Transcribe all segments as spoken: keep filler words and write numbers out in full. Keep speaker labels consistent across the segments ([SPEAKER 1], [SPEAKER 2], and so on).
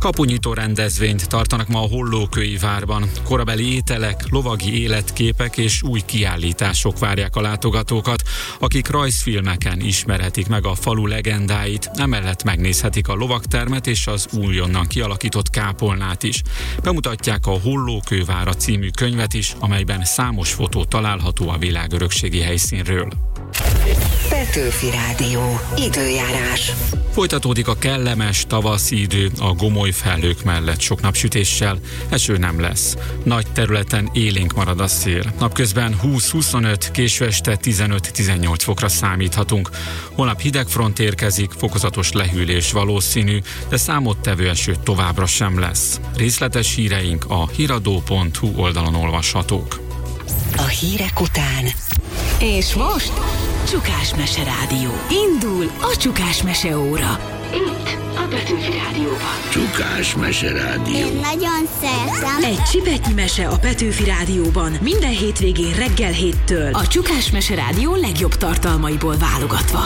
[SPEAKER 1] Kapunyitó rendezvényt tartanak ma a Hollókői várban. Korabeli ételek, lovagi életképek és új kiállítások várják a látogatókat, akik rajzfilmeken ismerhetik meg a falu legendáit, emellett megnézhetik a lovagtermet és az újonnan kialakított kápolnát is. Bemutatják a Hollókővára című könyvet is, amelyben számos fotó található a világörökségi helyszínről.
[SPEAKER 2] Petőfi Rádió. Időjárás.
[SPEAKER 1] Folytatódik a kellemes tavaszi idő a gomoly felhők mellett sok napsütéssel, eső nem lesz. Nagy területen élénk marad a szél. Napközben húsz-huszonöt, késő este tizenöt-tizennyolc fokra számíthatunk. Holnap hideg front érkezik, fokozatos lehűlés valószínű, de számottevő eső továbbra sem lesz. Részletes híreink a híradó pont hu oldalon olvashatók.
[SPEAKER 2] A hírek után. És most Csukás Mese Rádió. Indul a Csukás Mese óra. Itt a Petőfi Rádióban.
[SPEAKER 3] Csukás Mese Rádió.
[SPEAKER 4] Én nagyon szeretem.
[SPEAKER 2] Egy csipetnyi mese a Petőfi Rádióban minden hétvégén reggel héttől. A Csukás Mese Rádió legjobb tartalmaiból válogatva.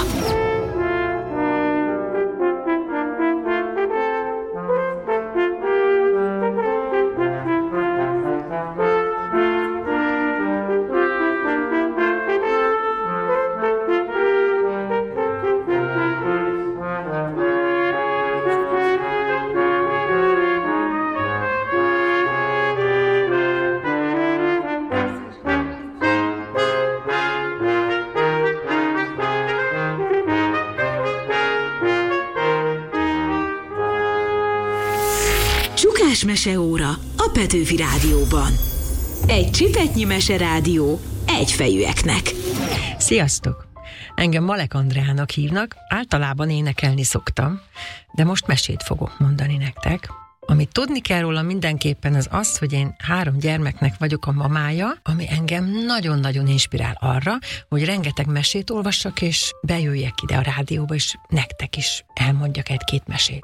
[SPEAKER 2] Csukás Mese óra a Petőfi Rádióban. Egy csipetnyi mese rádió egyfejűeknek.
[SPEAKER 5] Sziasztok! Engem Malek Andreának hívnak, általában énekelni szoktam, de most mesét fogok mondani nektek. Amit tudni kell róla mindenképpen az az, hogy én három gyermeknek vagyok a mamája, ami engem nagyon-nagyon inspirál arra, hogy rengeteg mesét olvassak, és bejöjjek ide a rádióba, és nektek is elmondjak egy-két mesét.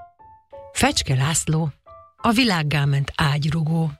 [SPEAKER 5] Fecske László, a világgá ment ágyrugó.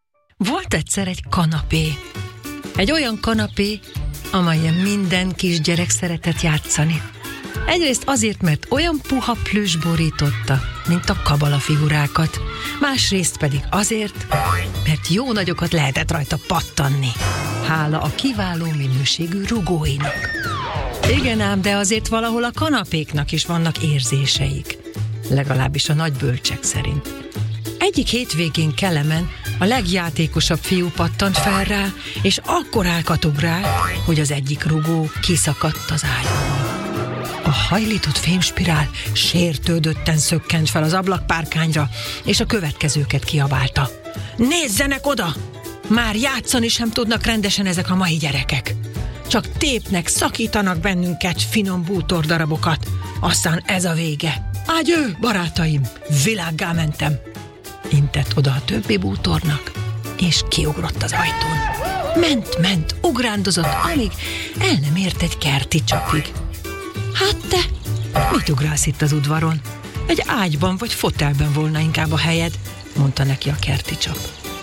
[SPEAKER 5] Volt egyszer egy kanapé. Egy olyan kanapé, amelyen minden kisgyerek szeretett játszani. Egyrészt azért, mert olyan puha plüss borította, mint a kabala figurákat. Másrészt pedig azért, mert jó nagyokat lehetett rajta pattanni. Hála a kiváló minőségű rugóinak. Igen ám, de azért valahol a kanapéknak is vannak érzéseik. Legalábbis a nagy bölcsek szerint. Egyik hétvégén Kelemen a legjátékosabb fiú pattant fel rá, és akkor álkatog rá, hogy az egyik rugó kiszakadt az ágyból. A hajlított fémspirál sértődötten szökkent fel az ablakpárkányra, és a következőket kiabálta. Nézzenek oda! Már játszani sem tudnak rendesen ezek a mai gyerekek. Csak tépnek, szakítanak bennünket finom bútordarabokat. Aztán ez a vége. Ágyő, barátaim, világgá mentem. Intett oda a többi bútornak, és kiugrott az ajtón. Ment, ment, ugrándozott, amíg el nem ért egy kerti csapig. Hát te, mit ugrálsz itt az udvaron? Egy ágyban vagy fotelben volna inkább a helyed, mondta neki a kerti csap.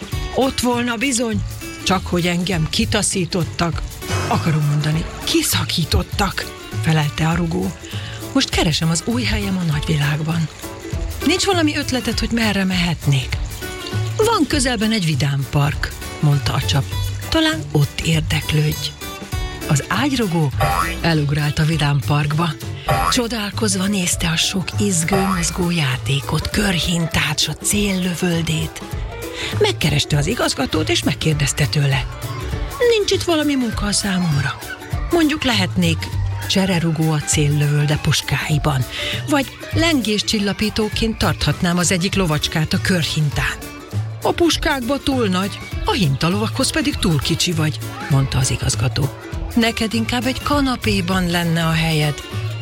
[SPEAKER 5] Ott volna bizony, csak hogy engem kitaszítottak. Akarom mondani, kiszakítottak, felelte a rugó. Most keresem az új helyem a nagyvilágban. Nincs valami ötleted, hogy merre mehetnék? Van közelben egy vidámpark, mondta a csap. Talán ott érdeklődj. Az ágyrugó elugrált a vidámparkba. Csodálkozva nézte a sok izgő, mozgó játékot, körhintát, s a céllövöldét. Megkereste az igazgatót, és megkérdezte tőle. Nincs itt valami munka a számomra? Mondjuk lehetnék csererugó a céllövölde puskáiban, vagy lengéscsillapítóként tarthatnám az egyik lovacskát a körhintán. A puskákba túl nagy, a hintalovakhoz pedig túl kicsi vagy, mondta az igazgató. Neked inkább egy kanapéban lenne a helyed.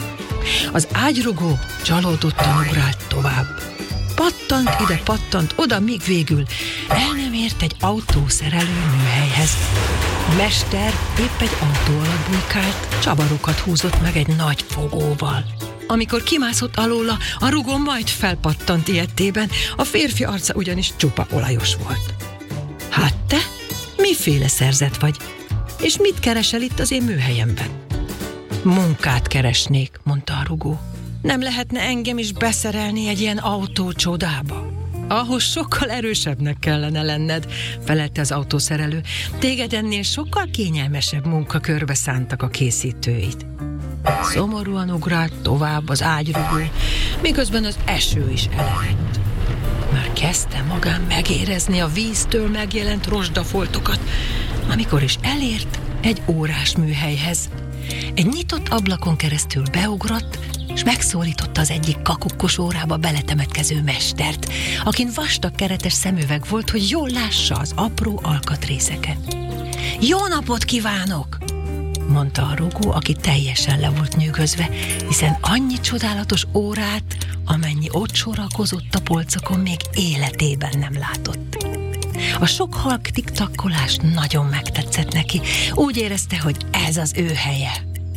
[SPEAKER 5] Az ágyrugó csalódottan ugrált tovább. Pattant ide, pattant oda, míg végül el nem ért egy autószerelő műhelyhez. A mester épp egy autó alatt bujkált, csavarokat húzott meg egy nagy fogóval. Amikor kimászott alóla, a rugó majd felpattant ilyettében, a férfi arca ugyanis csupa olajos volt. Hát te, miféle szerzet vagy? És mit keresel itt az én műhelyemben? Munkát keresnék, mondta a rugó. Nem lehetne engem is beszerelni egy ilyen autócsodába? Ahhoz sokkal erősebbnek kellene lenned, felelte az autószerelő. Téged ennél sokkal kényelmesebb munkakörbe szántak a készítőid. Szomorúan ugrált tovább az ágyrugó, miközben az eső is elevett. Már kezdte magán megérezni a víztől megjelent rozsdafoltokat, amikor is elért egy órás műhelyhez. Egy nyitott ablakon keresztül beugrott, és megszólította az egyik kakukkos órába beletemetkező mestert, akin vastag keretes szemüveg volt, hogy jól lássa az apró alkatrészeket. Jó napot kívánok! Mondta a rugó, aki teljesen le volt nyűgözve, hiszen annyi csodálatos órát, amennyi ott sorakozott a polcokon, még életében nem látott. A sok halk tiktakkolás nagyon megtetszett neki. Úgy érezte, hogy ez az ő helye.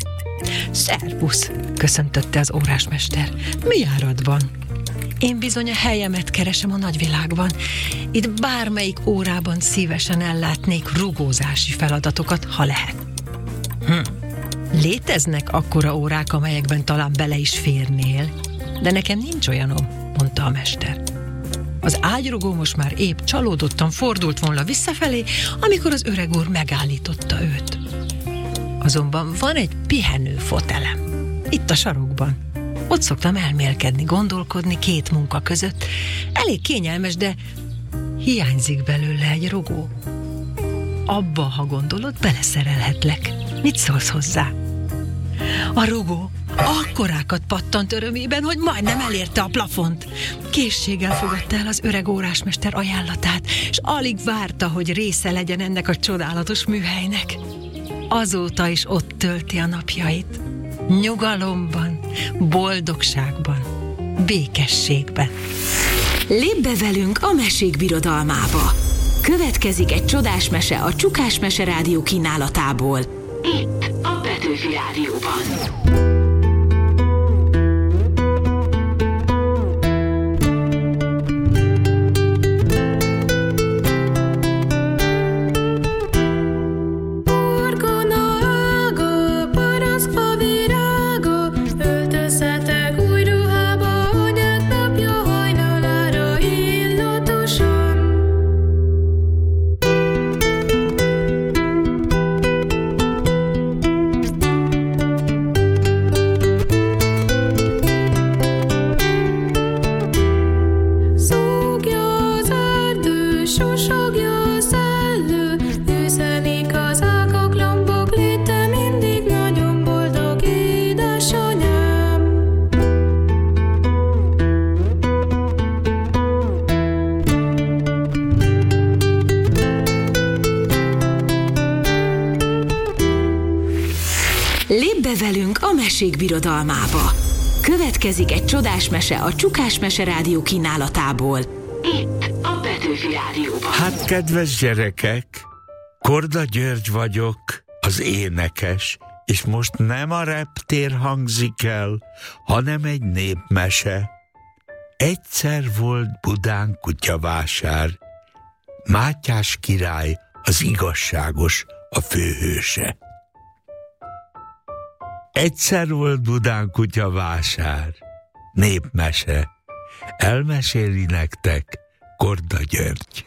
[SPEAKER 5] Szervusz, köszöntötte az órásmester. Mi járad van? Én bizony a helyemet keresem a nagyvilágban. Itt bármelyik órában szívesen ellátnék rugózási feladatokat, ha lehet. Hm. Léteznek akkora órák, amelyekben talán bele is férnél, de nekem nincs olyanom, mondta a mester. Az ágyrugó most már épp csalódottan fordult volna visszafelé, amikor az öreg úr megállította őt. Azonban van egy pihenő fotelem, itt a sarokban. Ott szoktam elmélkedni, gondolkodni két munka között. Elég kényelmes, de hiányzik belőle egy rugó. Abba, ha gondolod, beleszerelhetlek. Mit szólsz hozzá? A rugó akkorákat pattant örömében, hogy majdnem elérte a plafont. Készséggel fogadta el az öreg órásmester ajánlatát, és alig várta, hogy része legyen ennek a csodálatos műhelynek. Azóta is ott tölti a napjait. Nyugalomban, boldogságban, békességben.
[SPEAKER 2] Lépj be velünk a mesék birodalmába. Következik egy csodás mese a Csukás Mese Rádió kínálatából. Itt a Petőfi Rádióban. Mesék birodalmába. Következik egy csodás mese a Csukás Mese Rádió kínálatából. Itt a Petőfi Rádióban.
[SPEAKER 3] Hát, kedves gyerekek, Korda György vagyok, az énekes, és most nem a reptér hangzik el, hanem egy népmese. Egyszer volt Budán kutyavásár. Mátyás király, az igazságos, a főhőse. Egyszer volt Budán kutyavásár, népmese. Elmeséli nektek Korda György.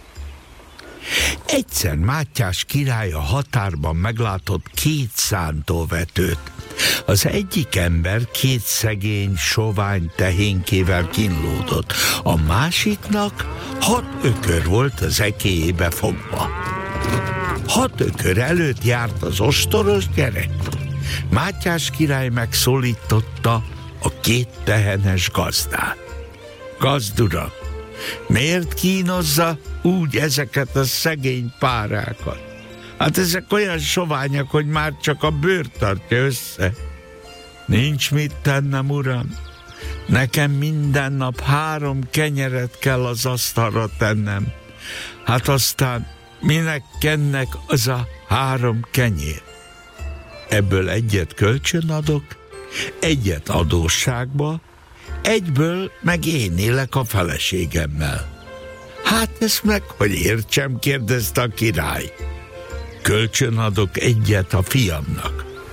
[SPEAKER 3] Egyszer Mátyás király a határban meglátott két szántóvetőt. Az egyik ember két szegény, sovány tehénkével kínlódott, a másiknak hat ökör volt az ekélyébe fogva. Hat ökör előtt járt az ostoros gyerek. Mátyás király megszólította a két tehenes gazdát. Gazduram, miért kínozza úgy ezeket a szegény párákat? Hát ezek olyan soványak, hogy már csak a bőr tartja össze. Nincs mit tennem, uram. Nekem minden nap három kenyeret kell az asztalra tennem. Hát aztán minek kennek az a három kenyér? Ebből egyet kölcsön adok, egyet adósságba, egyből meg én élek a feleségemmel. Hát ezt meg, hogy értsem, kérdezte a király. Kölcsön adok egyet a fiamnak,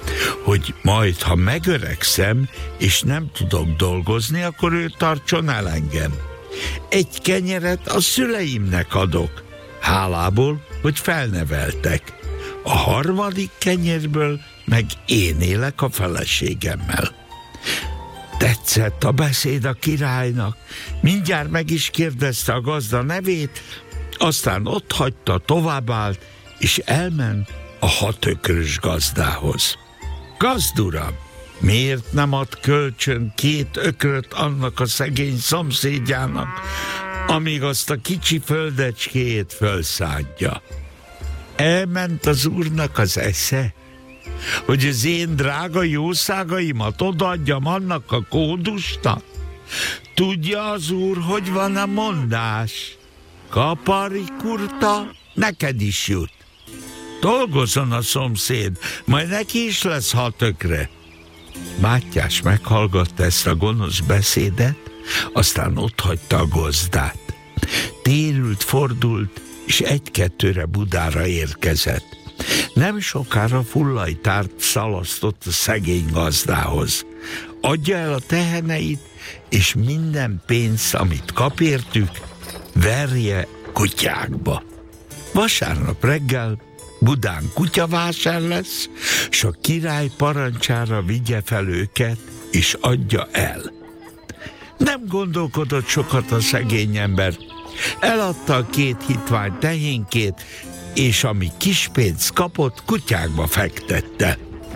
[SPEAKER 3] hogy majd, ha megöregszem, és nem tudok dolgozni, akkor ő tartson el engem. Egy kenyeret a szüleimnek adok, hálából, hogy felneveltek. A harmadik kenyérből meg én élek a feleségemmel. Tetszett a beszéd a királynak, mindjárt meg is kérdezte a gazda nevét, aztán ott hagyta, továbbállt, és elment a hatökrös gazdához. Gazduram, miért nem ad kölcsön két ökröt annak a szegény szomszédjának, amíg azt a kicsi földecskét fölszádja? Elment az úrnak az esze, hogy az én drága jószágaimat odaadjam annak a kódusnak? Tudja az úr, hogy van a mondás? Kaparikurta, neked is jut. Dolgozzon a szomszéd, majd neki is lesz hat ökre. Mátyás meghallgatta ezt a gonosz beszédet, aztán otthagyta a gazdát. Térült, fordult, és egy-kettőre Budára érkezett. Nem sokára fullajtárt szalasztott a szegény gazdához. Adja el a teheneit, és minden pénzt, amit kap értük, verje kutyákba. Vasárnap reggel Budán kutyavásár lesz, s a király parancsára vigye fel őket, és adja el. Nem gondolkodott sokat a szegény ember. Eladta a két hitvány tehénkét, és ami kis pénzt kapott, kutyákba fektette.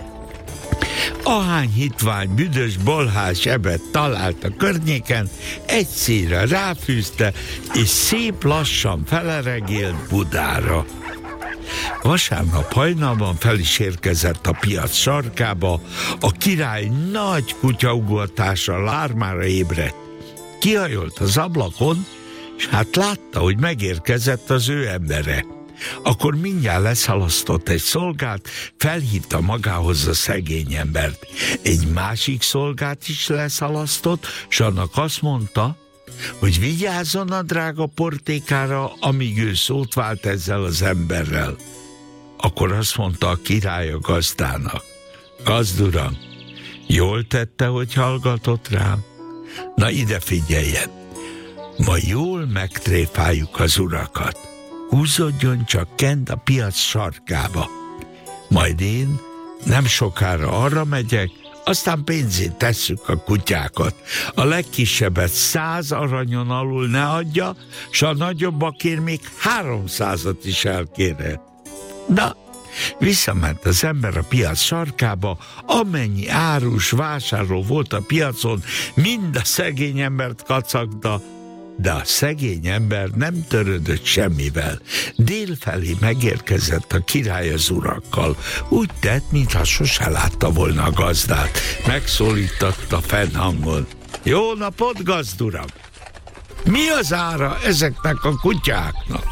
[SPEAKER 3] Ahány hitvány büdös bolhás ebet talált a környéken, egy színre ráfűzte, és szép lassan feleregélt Budára. Vasárnap hajnalban fel is érkezett a piac sarkába, a király nagy kutyaugatásra, lármára ébredt. Kihajolt az ablakon, és hát látta, hogy megérkezett az ő embere. Akkor mindjárt leszalasztott egy szolgát, felhívta magához a szegény embert. Egy másik szolgát is leszalasztott, s annak azt mondta, hogy vigyázzon a drága portékára, amíg ő szót vált ezzel az emberrel. Akkor azt mondta a király a gazdának: Gazduram, jól tette, hogy hallgatott rám? Na ide figyeljen, ma jól megtréfáljuk az urakat. Húzódjon csak kent a piac sarkába. Majd én nem sokára arra megyek, aztán pénzét tesszük a kutyákat. A legkisebbet száz aranyon alul ne adja, s a nagyobbakért még háromszázat is elkérhet. Na, visszament az ember a piac sarkába, amennyi árus vásárló volt a piacon, mind a szegény embert kacagta, de a szegény ember nem törődött semmivel. Délfelé megérkezett a király az urakkal. Úgy tett, mintha sose látta volna a gazdát. Megszólítatta fennhangon: Jó napot, gazduram! Mi az ára ezeknek a kutyáknak?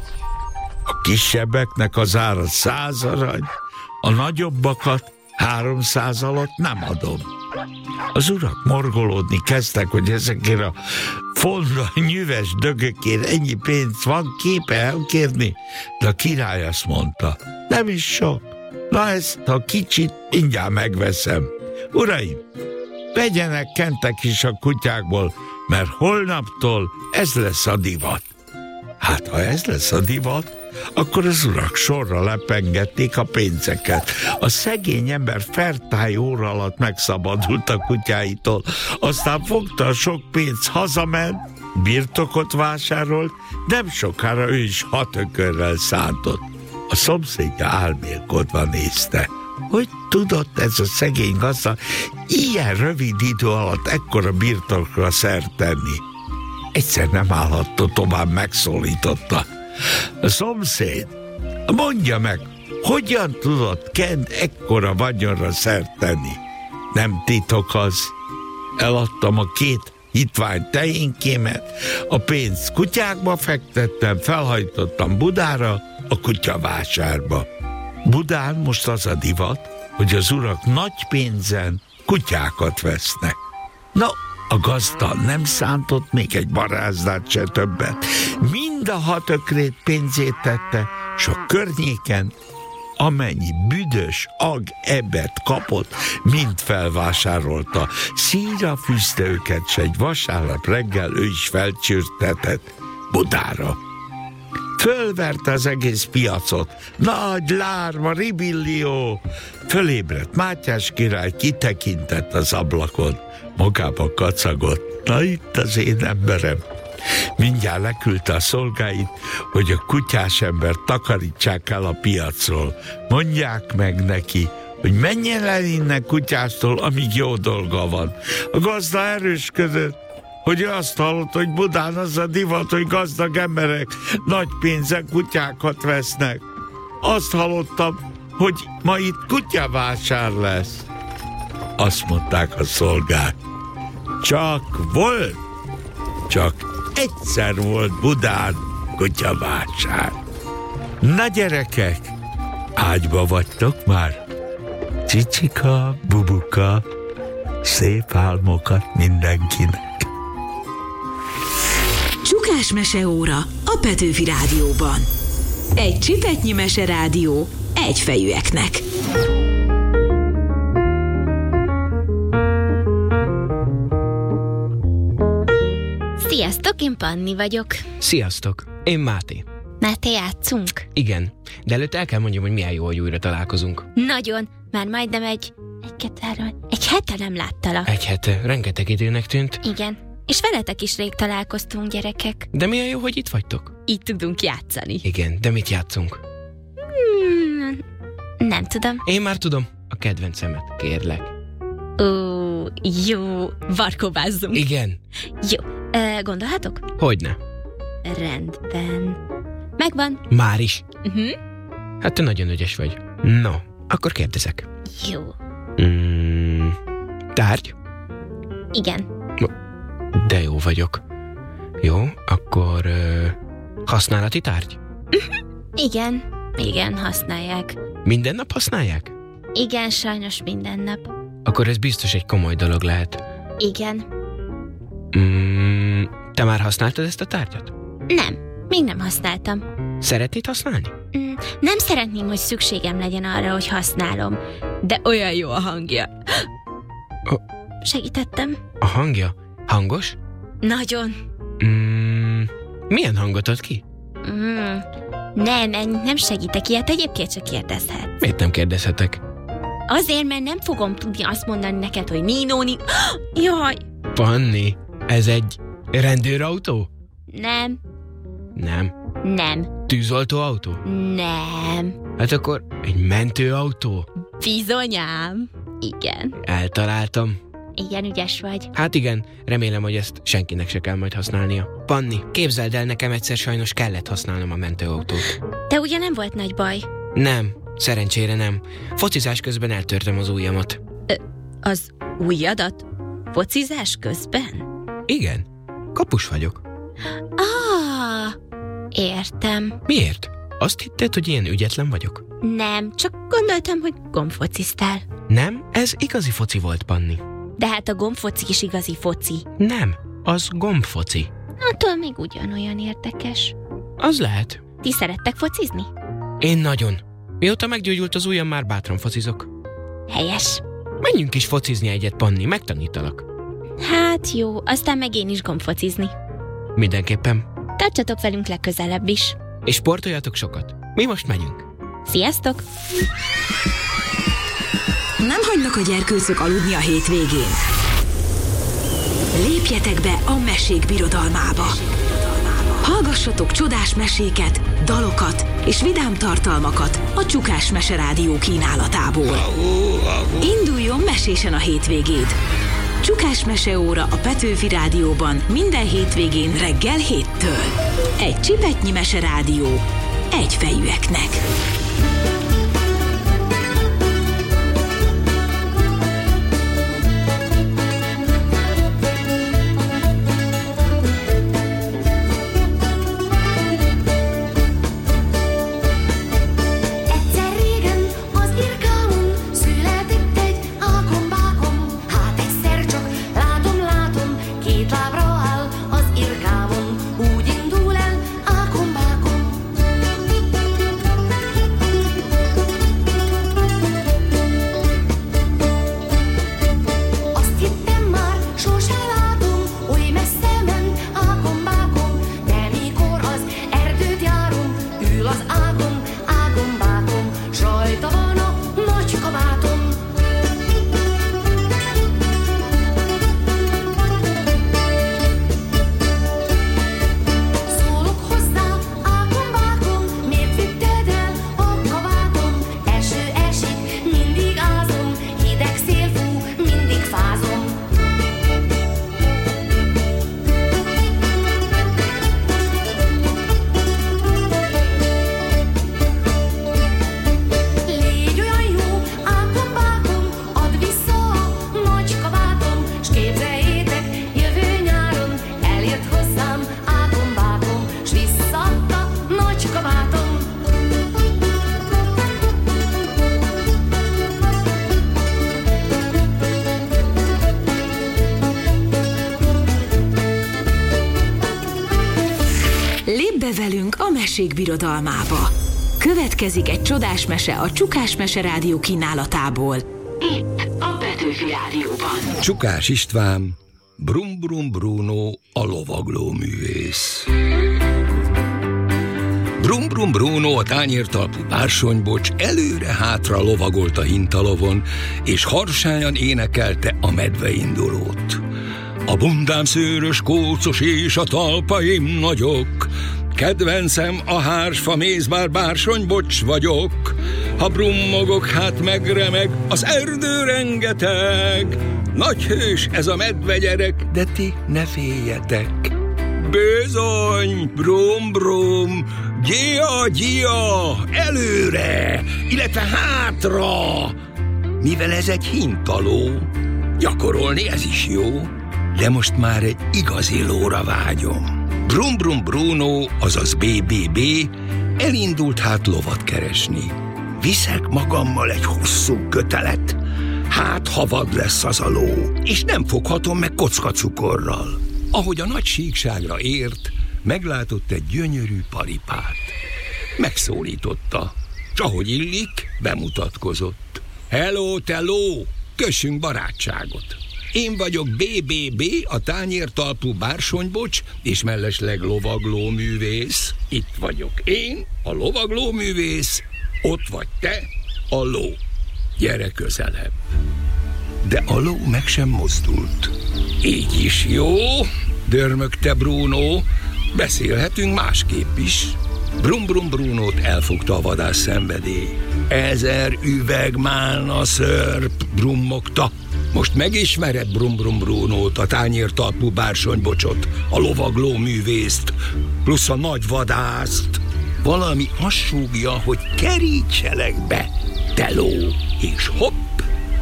[SPEAKER 3] A kisebbeknek az ára száz arany, a nagyobbakat háromszáz alatt nem adom. Az urak morgolódni kezdtek, hogy ezekért a fondra nyüves dögökért ennyi pénzt van képe elkérni, de a király azt mondta: nem is sok. Na ezt a kicsit mindjárt megveszem. Uraim, vegyenek kentek is a kutyákból, mert holnaptól ez lesz a divat. Hát ha ez lesz a divat, akkor az urak sorra lepengették a pénzeket. A szegény ember fertály óra alatt megszabadult a kutyáitól, aztán fogta a sok pénzt, hazament, birtokot vásárolt, nem sokára ő is hat ökörrel szántott. A szomszédja álmélkodva nézte. Hogy tudott ez a szegény gazda ilyen rövid idő alatt ekkora birtokra szert tenni? Egyszer nem állhatta tovább, megszólította: A szomszéd, mondja meg, hogyan tudott Kent ekkora vagyonra szert tenni? Nem titok az. Eladtam a két hitvány tehénkémet, a pénzt kutyákba fektettem, felhajtottam Budára, a kutyavásárba. Budán most az a divat, hogy az urak nagy pénzen kutyákat vesznek. Na, a gazda nem szántott még egy barázdát se többet. Mind a hat ökrét pénzét tette, s a környéken amennyi büdös ag ebet kapott, mind felvásárolta. Szíra fűzte őket, s egy vasárnap reggel ő is felcsürtetett Budára. Fölverte az egész piacot. Nagy lárma, ribillió. Fölébredt Mátyás király, kitekintett az ablakon. Magába kacagott. Na itt az én emberem. Mindjárt leküldte a szolgáit, hogy a kutyás ember takarítsák el a piacról. Mondják meg neki, hogy menjen el innen kutyástól, amíg jó dolga van. A gazda erősködött, hogy ő azt hallott, hogy Budán az a divat, hogy gazdag emberek nagy pénzen kutyákat vesznek. Azt hallottam, hogy ma itt kutyavásár lesz. Azt mondták a szolgák. Csak volt, csak egyszer volt Budán kutyavásár. Na gyerekek, ágyba vagytok már? Csicsika, bubuka, szép álmokat mindenkinek.
[SPEAKER 2] Csukás meseóra a Petőfi Rádióban. Egy csipetnyi meserádió egyfejűeknek.
[SPEAKER 6] Sziasztok, én Panni vagyok.
[SPEAKER 7] Sziasztok, én Máté.
[SPEAKER 6] Máté, játszunk?
[SPEAKER 7] Igen, de előtt el kell mondjam, hogy milyen jó, hogy újra találkozunk.
[SPEAKER 6] Nagyon, már majdnem egy, egy, két, három, egy hete nem láttalak.
[SPEAKER 7] Egy hete, rengeteg időnek tűnt.
[SPEAKER 6] Igen, és veletek is rég találkoztunk, gyerekek.
[SPEAKER 7] De milyen jó, hogy itt vagytok.
[SPEAKER 6] Így tudunk játszani.
[SPEAKER 7] Igen, de mit játszunk?
[SPEAKER 6] Hmm, nem tudom.
[SPEAKER 7] Én már tudom, a kedvencemet, kérlek.
[SPEAKER 6] Ó, jó, varkovázzunk.
[SPEAKER 7] Igen.
[SPEAKER 6] Jó, e, gondolhatok?
[SPEAKER 7] Hogyne.
[SPEAKER 6] Rendben. Megvan.
[SPEAKER 7] Már is.
[SPEAKER 6] Uh-huh.
[SPEAKER 7] Hát te nagyon ügyes vagy. No, akkor kérdezek.
[SPEAKER 6] Jó.
[SPEAKER 7] Mm, tárgy?
[SPEAKER 6] Igen.
[SPEAKER 7] De jó vagyok. Jó, akkor uh, használati tárgy?
[SPEAKER 6] Uh-huh. Igen, igen, használják.
[SPEAKER 7] Minden nap használják?
[SPEAKER 6] Igen, sajnos minden nap.
[SPEAKER 7] Akkor ez biztos egy komoly dolog lehet.
[SPEAKER 6] Igen.
[SPEAKER 7] Mm, te már használtad ezt a tárgyat?
[SPEAKER 6] Nem, még nem használtam.
[SPEAKER 7] Szeretnéd használni?
[SPEAKER 6] Mm, nem szeretném, hogy szükségem legyen arra, hogy használom, de olyan jó a hangja.
[SPEAKER 7] Oh.
[SPEAKER 6] Segítettem?
[SPEAKER 7] A hangja? Hangos?
[SPEAKER 6] Nagyon.
[SPEAKER 7] Mm, milyen hangot ad ki?
[SPEAKER 6] Mm, nem, nem segítek, ilyet egyébként csak kérdezhetsz.
[SPEAKER 7] Miért nem kérdezhetek?
[SPEAKER 6] Azért, mert nem fogom tudni azt mondani neked, hogy Ninóni... Jaj!
[SPEAKER 7] Panni, ez egy rendőrautó?
[SPEAKER 6] Nem.
[SPEAKER 7] Nem.
[SPEAKER 6] Nem.
[SPEAKER 7] Tűzoltóautó?
[SPEAKER 6] Nem.
[SPEAKER 7] Hát akkor egy mentőautó?
[SPEAKER 6] Bizonyám. Igen.
[SPEAKER 7] Eltaláltam.
[SPEAKER 6] Igen, ügyes vagy.
[SPEAKER 7] Hát igen, remélem, hogy ezt senkinek se kell majd használnia. Panni, képzeld el, nekem egyszer sajnos kellett használnom a mentőautót.
[SPEAKER 6] De ugye nem volt nagy baj?
[SPEAKER 7] Nem, szerencsére nem. Focizás közben eltörtem az ujjamat.
[SPEAKER 6] Ö, az ujjadat? Focizás közben?
[SPEAKER 7] Igen, kapus vagyok.
[SPEAKER 6] Ah, értem.
[SPEAKER 7] Miért? Azt hitted, hogy ilyen ügyetlen vagyok?
[SPEAKER 6] Nem, csak gondoltam, hogy gombfociztál.
[SPEAKER 7] Nem, ez igazi foci volt, Panni.
[SPEAKER 6] De hát a gombfoci is igazi foci.
[SPEAKER 7] Nem, az gombfoci.
[SPEAKER 6] Attól még ugyanolyan érdekes.
[SPEAKER 7] Az lehet.
[SPEAKER 6] Ti szerettek focizni?
[SPEAKER 7] Én nagyon. Mióta meggyógyult az ujjam, már bátran focizok.
[SPEAKER 6] Helyes.
[SPEAKER 7] Menjünk is focizni egyet, Panni, megtanítalak.
[SPEAKER 6] Hát jó, aztán meg én is gombfocizni.
[SPEAKER 7] Mindenképpen.
[SPEAKER 6] Tartsatok velünk legközelebb is.
[SPEAKER 7] És sportoljatok sokat. Mi most megyünk.
[SPEAKER 6] Sziasztok!
[SPEAKER 2] Nem hagynak a gyerkőcök aludni a hétvégén. Lépjetek be a mesék birodalmába. Hallgassatok csodás meséket, dalokat és vidám tartalmakat a Csukás Meserádió kínálatából. Induljon mesésen a hétvégéd! Csukás meseóra a Petőfi Rádióban minden hétvégén reggel héttől. Egy csipetnyi meserádió egyfejűeknek. Lépj be velünk a mesék birodalmába. Következik egy csodás mese a Csukás Mese Rádió kínálatából. Itt a Petőfi Rádióban.
[SPEAKER 8] Csukás István, Brum Brum Bruno, a lovagló művész. Brum Brum Bruno, a tányértalpú bársonybocs előre-hátra lovagolt a hintalovon, és harsányan énekelte a medveindulót. A bundám szőrös, kócos és a talpaim nagyok, kedvencem a hársfa méz, bár bársonybocs vagyok. Ha brummogok, hát megremeg az erdő rengeteg. Nagy hős ez a medvegyerek, de ti ne féljetek. Bizony, brum brum, gyia gyia, előre, illetve hátra. Mivel ez egy hintaló, gyakorolni ez is jó, de most már egy igazi lóra vágyom. Brum Brum Bruno, azaz bé bé bé, elindult hát lovat keresni. Viszek magammal egy hosszú kötelet, hát ha vad lesz az a ló, és nem foghatom meg kockacukorral. Ahogy a nagy síkságra ért, meglátott egy gyönyörű paripát. Megszólította, s ahogy illik, bemutatkozott. Hello, te ló, kössünk barátságot. Én vagyok bé bé bé, a tányértalpú bársonybocs, és mellesleg lovagló művész. Itt vagyok én, a lovagló művész, ott vagy te, a ló. Gyere közelebb. De a ló meg sem mozdult. Így is jó, dörmögte Bruno, beszélhetünk másképp is. Brum Brum Brunót elfogta a vadász szenvedély. Ezer üveg málna szörp, brummogta. Most megismered Brum Brum Brunót, a tányértalpú bársonybocsot, a lovagló művészt, plusz a nagy vadászt. Valami azt súgja, hogy kerítselek be, te ló, és hopp!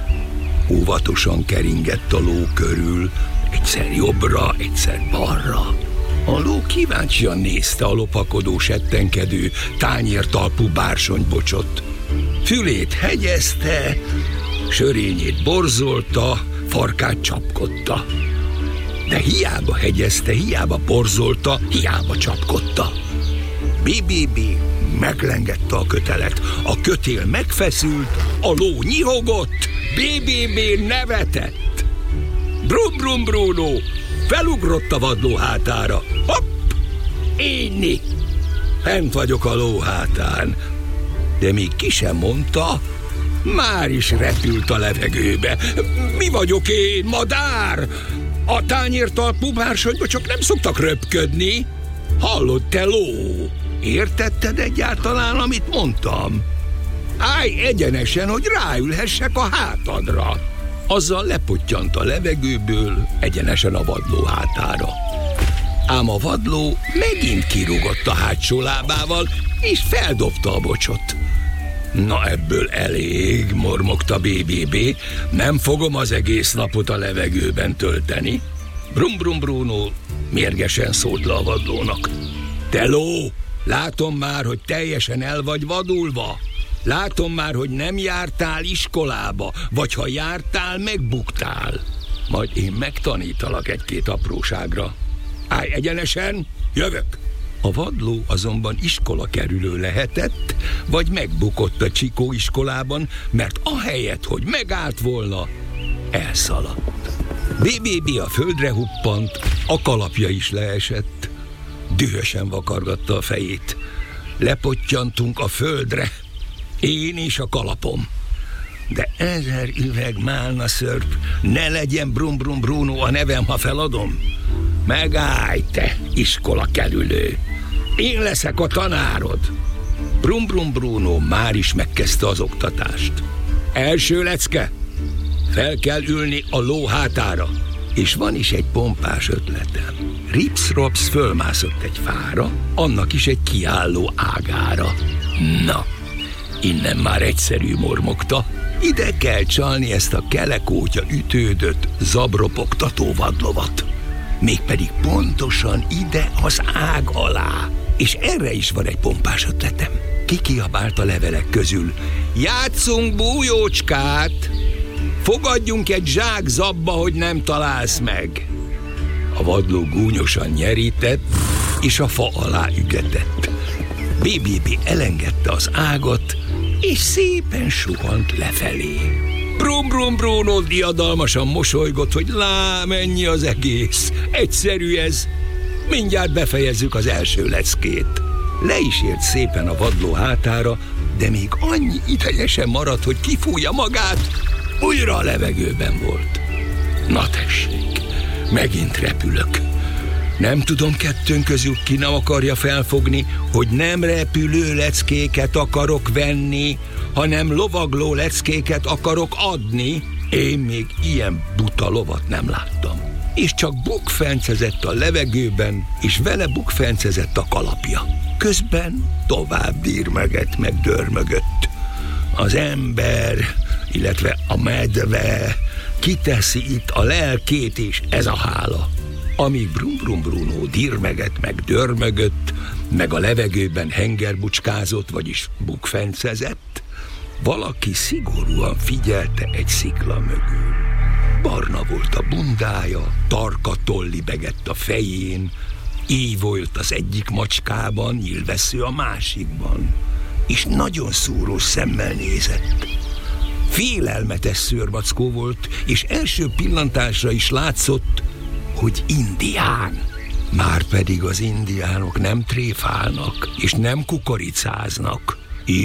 [SPEAKER 8] Óvatosan keringett a ló körül, egyszer jobbra, egyszer balra. A ló kíváncsian nézte a lopakodó, settenkedő, tányértalpú bársonybocsot. Fülét hegyezte, sörényét borzolta, farkát csapkodta. De hiába hegyezte, hiába borzolta, hiába csapkodta. bé bé bé meglengette a kötelet, a kötél megfeszült, a ló nyihogott, bé bé bé nevetett. Brum Brum Bruno felugrott a vadló hátára. Hopp! Énni! Fent vagyok a ló hátán. De még ki sem mondta, már is repült a levegőbe. Mi vagyok én, madár? A tányértalpú bársonybocsok nem szoktak röpködni. Hallod, te ló? Értetted egyáltalán, amit mondtam? Állj egyenesen, hogy ráülhessek a hátadra. Azzal lepottyant a levegőből egyenesen a vadló hátára. Ám a vadló megint kirúgott a hátsó lábával, és feldobta a bocsot. Na ebből elég, mormogta bé bé bé, nem fogom az egész napot a levegőben tölteni. Brum Brum Bruno mérgesen szólt le a vadlónak. Te ló, látom már, hogy teljesen el vagy vadulva. Látom már, hogy nem jártál iskolába, vagy ha jártál, megbuktál. Majd én megtanítalak egy-két apróságra. Állj egyenesen, jövök! A vadló azonban iskola kerülő lehetett, vagy megbukott a Csikó iskolában, mert ahelyett, hogy megállt volna, elszaladt. bé bé bé a földre huppant, a kalapja is leesett. Dühösen vakargatta a fejét. Lepottyantunk a földre, én és a kalapom. De ezer üveg málna szörp, ne legyen Brum Brum Bruno a nevem, ha feladom. Megállj, te iskola kerülő! Én leszek a tanárod. Brum Brum Bruno már is megkezdte az oktatást. Első lecke, fel kell ülni a ló hátára. És van is egy pompás ötletem. Rips-rops fölmászott egy fára, annak is egy kiálló ágára. Na, innen már egyszerű, mormogta. Ide kell csalni ezt a kelekótya ütődött, zabropogtató vadlovat. Mégpedig pontosan ide az ág alá. És erre is van egy pompás ötletem. Kikiabált a levelek közül. Játszunk bújócskát! Fogadjunk egy zsák zabba, hogy nem találsz meg. A vadló gúnyosan nyerített, és a fa alá ügetett. bé bé bé elengedte az ágat, és szépen suhant lefelé. Brum Brum Bruno diadalmasan mosolygott, hogy lá, mennyi az egész. Egyszerű ez. Mindjárt befejezzük az első leckét. Le is ért szépen a vadló hátára, de még annyi ideje sem maradt, hogy kifújja magát. Újra a levegőben volt. Na tessék, megint repülök. Nem tudom, kettőnk közül ki nem akarja felfogni, hogy nem repülő leckéket akarok venni, hanem lovagló leckéket akarok adni. Én még ilyen buta lovat nem láttam. És csak bukfencezett a levegőben, és vele bukfencezett a kalapja. Közben tovább dirmegett, meg dörmögött. Az ember, illetve a medve kiteszi itt a lelkét, és ez a hála. Amíg Brum Brum Bruno dirmegett, meg dörmögött, meg a levegőben hengerbucskázott, vagyis bukfencezett, valaki szigorúan figyelte egy szikla mögül. Barna volt a bundája, tarka toll libegett a fején, ívolt az egyik macskában, nyilvessző a másikban, és nagyon szúrós szemmel nézett. Félelmetes szőrmackó volt, és első pillantásra is látszott, hogy indián. Márpedig az indiánok nem tréfálnak, és nem kukoricáznak.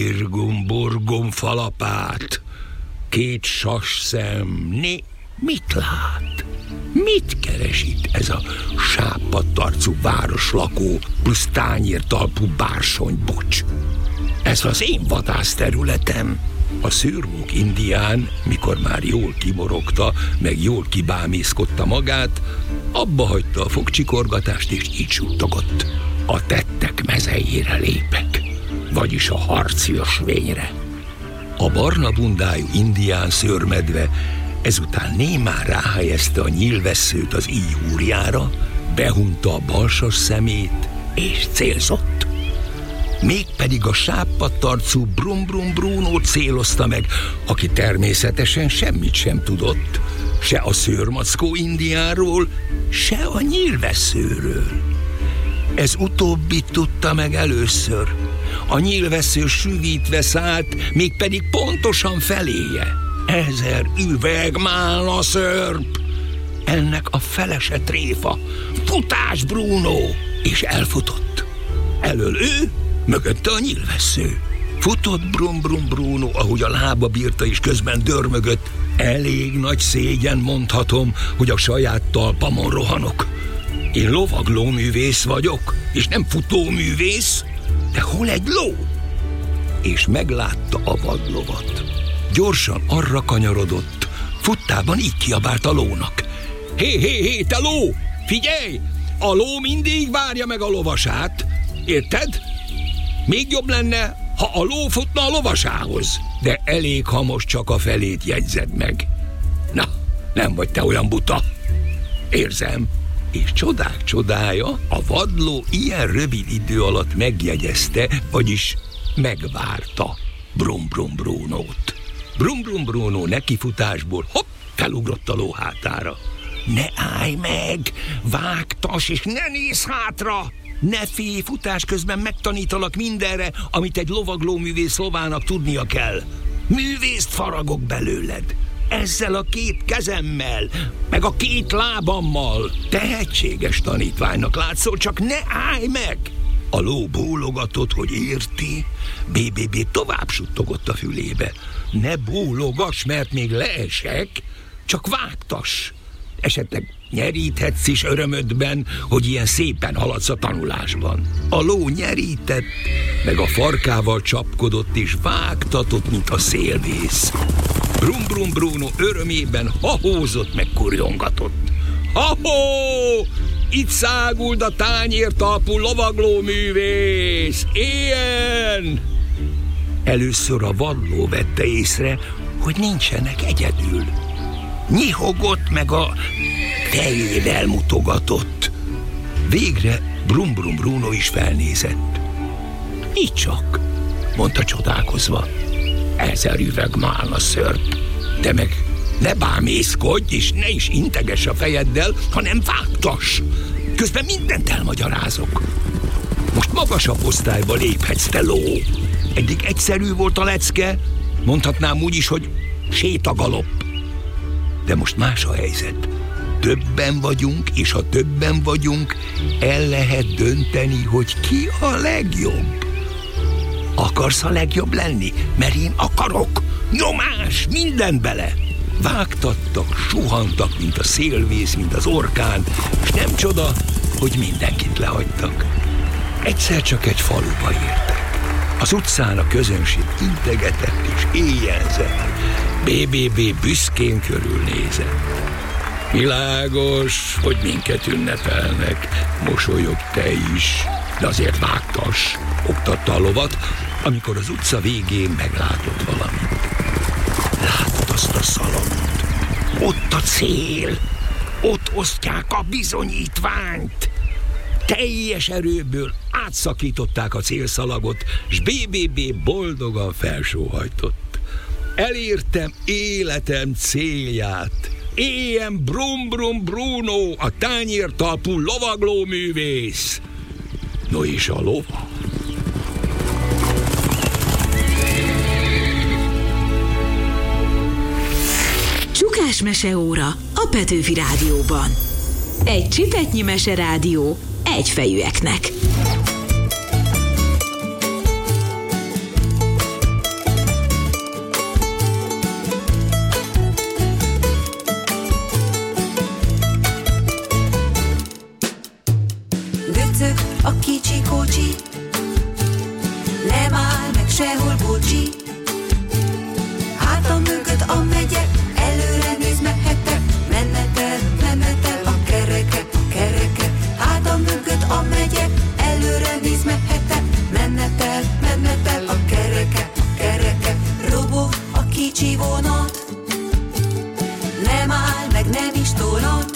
[SPEAKER 8] Irgum-burgum falapát, két sasszem, né, mit lát? Mit keres itt ez a sápadtarcú városlakó plusz tányértalpú bársonybocs? Ez az én vadászterületem. A szőrmók indián, mikor már jól kimorogta, meg jól kibámészkodta magát, abba hagyta a fogcsikorgatást, és így suttogott. A tettek mezejére lépek, vagyis a harci ösvényre. A barna bundájú indián szőrmedve ezután némán ráhelyezte a nyílvesszőt az íjúrjára, behunta a balsas szemét, és célzott. Mégpedig a sápadtarcú Brum Brum Brunót célozta meg, aki természetesen semmit sem tudott, se a szőrmackó indiánról, se a nyílvesszőről. Ez utóbbi tudta meg először. A nyílvessző süvítve szállt, mégpedig pontosan feléje. Ezer üveg málna szörp. Ennek a felese tréfa. Futás, Bruno! És elfutott. Elől ő, mögötte a nyílvessző. Futott Brum Brum Bruno, ahogy a lába bírta, és közben dörmögött. Elég nagy szégyen mondhatom, hogy a saját talpamon rohanok. Én lovaglóművész vagyok, és nem futóművész, de hol egy ló? És meglátta a vadlovat. Gyorsan arra kanyarodott, futtában így kiabált a lónak. Hé, hé, hé, te ló! Figyelj! A ló mindig várja meg a lovasát. Érted? Még jobb lenne, ha a ló futna a lovasához. De elég, ha most csak a felét jegyzed meg. Na, nem vagy te olyan buta. Érzem. És csodák csodája, a vadló ilyen rövid idő alatt megjegyezte, vagyis megvárta Brum Brum Brunót. Brum Brum Bruno nekifutásból hopp, felugrott a ló hátára. Ne állj meg, vágtas, és ne nézz hátra! Ne félj, futás közben megtanítalak mindenre, amit egy lovaglóművész lovának tudnia kell. Művészt faragok belőled. Ezzel a két kezemmel, meg a két lábammal. Tehetséges tanítványnak látszol, csak ne állj meg! A ló bólogatott, hogy érti. bé bé bé tovább suttogott a fülébe. Ne bólogass, mert még leesek, csak vágtass. Esetleg nyeríthetsz is örömödben, hogy ilyen szépen haladsz a tanulásban. A ló nyerített, meg a farkával csapkodott és vágtatott, mint a szélvész. Brum Brum Bruno örömében hahózott, meg kurjongatott. Ha-hó! Itt száguld a tányértalpú lovaglóművész! Éljen! Először a vadló vette észre, hogy nincsenek egyedül. Nyihogott, meg a fejével mutogatott. Végre Brum Brum Bruno is felnézett. Így csak, mondta csodálkozva. Ezer üveg málna szörp. De meg ne bámészkodj, és ne is integes a fejeddel, hanem vágtass. Közben mindent elmagyarázok. Most magasabb osztályba léphetsz, te ló. Eddig egyszerű volt a lecke, mondhatnám úgy is, hogy sétagalopp. De most más a helyzet. Többen vagyunk, és ha többen vagyunk, el lehet dönteni, hogy ki a legjobb. Akarsz a legjobb lenni? Mert én akarok. Nyomás, mindent bele. Vágtattak, suhantak, mint a szélvész, mint az orkán, és nem csoda, hogy mindenkit lehagytak. Egyszer csak egy faluba értek. Az utcán a közönség integetett és éjjelzett. bé bé bé büszkén körülnézett. Világos, hogy minket ünnepelnek. Mosolyog te is, de azért vágtass, oktatta a lovat, amikor az utca végén meglátott valamit. Látod azt a szalagot? Ott a cél! Ott osztják a bizonyítványt! Teljes erőből átszakították a célszalagot, s bé bé bé boldogan felsóhajtott. Elértem életem célját! Éljen Brum Brum Bruno, a tányértalpú lovaglóművész! No és a lova?
[SPEAKER 2] Csukás meseóra a Petőfi Rádióban. Egy csipetnyi meserádió egyfejűeknek.
[SPEAKER 9] Döcög a kicsi kocsi, nem áll meg sehol bocsi. Hátam mögött a megye, előre néz, mehetek, menetel, menetel a kereke, a kereke. Hátam mögött a megye, előre néz, mehetek, menetel, menetel a kereke, a kereke. Robog a kicsi vonat, nem áll meg, nem is tolat.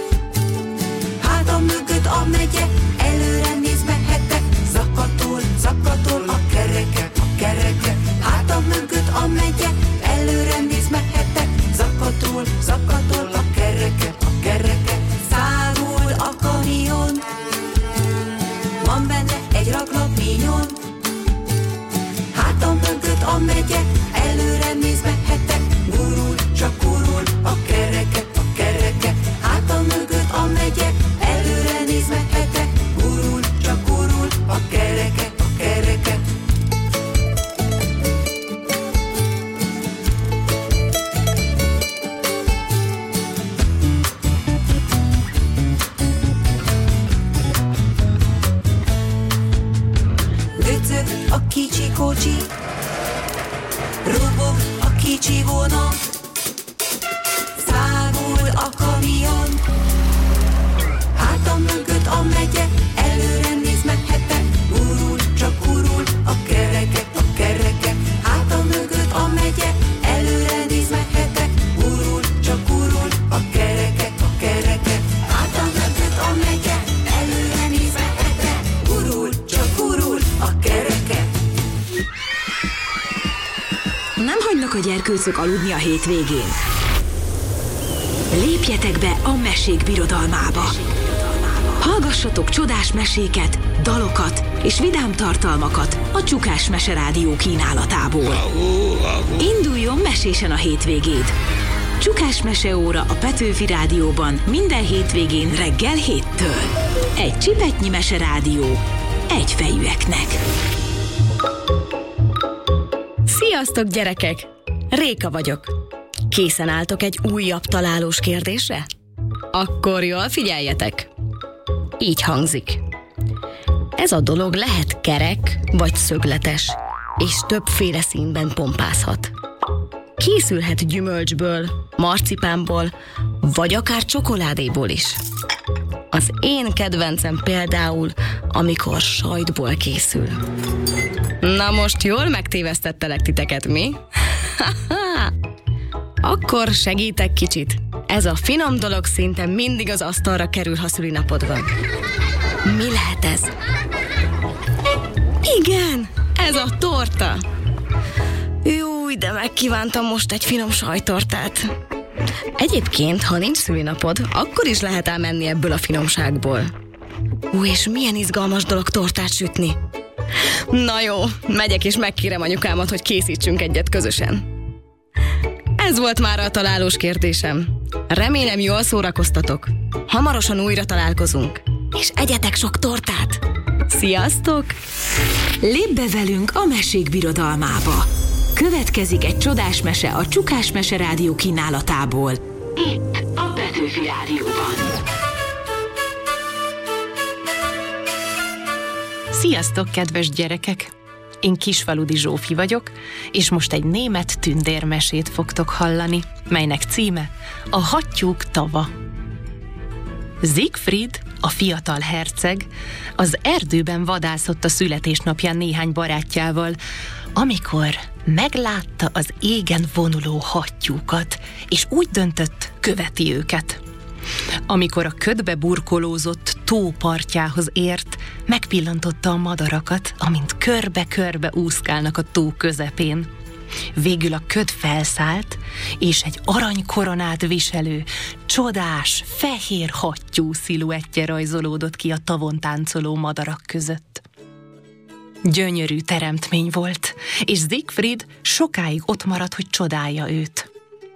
[SPEAKER 9] Hátam mögött a megye, előre néz, mehetek, zakatol, zakatol a kereke, a kereke. Hátam mögött a megye, előre néz, mehetek, zakatol, zakatol a kereke, a kereke. Szágul a kamion, van benne egy raklap minyon. Hátam mögött a megye, előre néz, mehetek, gurul, csak gurul a kereke, a kereke. Hátam mögött a megye, előre néz, mehetek, gurul, csak gurul a kereke, a kereke. Döcög a kicsi kocsi, robog a kicsi vonat, szágul a kamion. Hátam mögött a megye, előre néz, mehetek, gurul, csak gurul a kereke, a kereke. Hátam mögött a megye, előre néz, mehetek, gurul, csak gurul a kereke, a kereke. Hátam mögött a megye, előre néz, mehetek, gurul, csak gurul a kereke.
[SPEAKER 2] Nem hagynak a gyerkőcök aludni a hétvégén. Lépjetek be a mesék birodalmába. Hallgassatok csodás meséket, dalokat és vidám tartalmakat a Csukás Meserádió kínálatából. Induljon mesésen a hétvégéd! Csukás meseóra a Petőfi Rádióban minden hétvégén reggel héttől. Egy csipetnyi meserádió egyfejűeknek.
[SPEAKER 10] Sziasztok, gyerekek! Réka vagyok. Készen álltok egy újabb találós kérdésre? Akkor jól figyeljetek! Így hangzik. Ez a dolog lehet kerek vagy szögletes, és többféle színben pompázhat. Készülhet gyümölcsből, marcipánból, vagy akár csokoládéból is. Az én kedvencem például, amikor sajtból készül. Na most jól megtévesztettelek titeket, mi? Akkor segítek kicsit. Ez a finom dolog szinte mindig az asztalra kerül, ha szülinapod van. Mi lehet ez? Igen, ez a torta. Júj, de megkívántam most egy finom sajttortát. Egyébként, ha nincs szülinapod, akkor is lehet elmenni ebből a finomságból. Ú, és milyen izgalmas dolog tortát sütni. Na jó, megyek és megkérem anyukámat, hogy készítsünk egyet közösen. Ez volt már a találós kérdésem. Remélem, jól szórakoztatok. Hamarosan újra találkozunk. És egyetek sok tortát. Sziasztok!
[SPEAKER 2] Lépj be velünk a mesék birodalmába. Következik egy csodás mese a Csukás Mese Rádió kínálatából. Itt a Petőfi Rádióban.
[SPEAKER 11] Sziasztok, kedves gyerekek! Én Kisfaludi Zsófi vagyok, és most egy német tündérmesét fogtok hallani, melynek címe A hattyúk tava. Siegfried, a fiatal herceg, az erdőben vadászott a születésnapján néhány barátjával, amikor meglátta az égen vonuló hattyúkat, és úgy döntött, követi őket. Amikor a ködbe burkolózott tó partjához ért, megpillantotta a madarakat, amint körbe-körbe úszkálnak a tó közepén. Végül a köd felszállt, és egy aranykoronát viselő, csodás, fehér hattyú sziluettje rajzolódott ki a tavon táncoló madarak között. Gyönyörű teremtmény volt, és Siegfried sokáig ott maradt, hogy csodálja őt.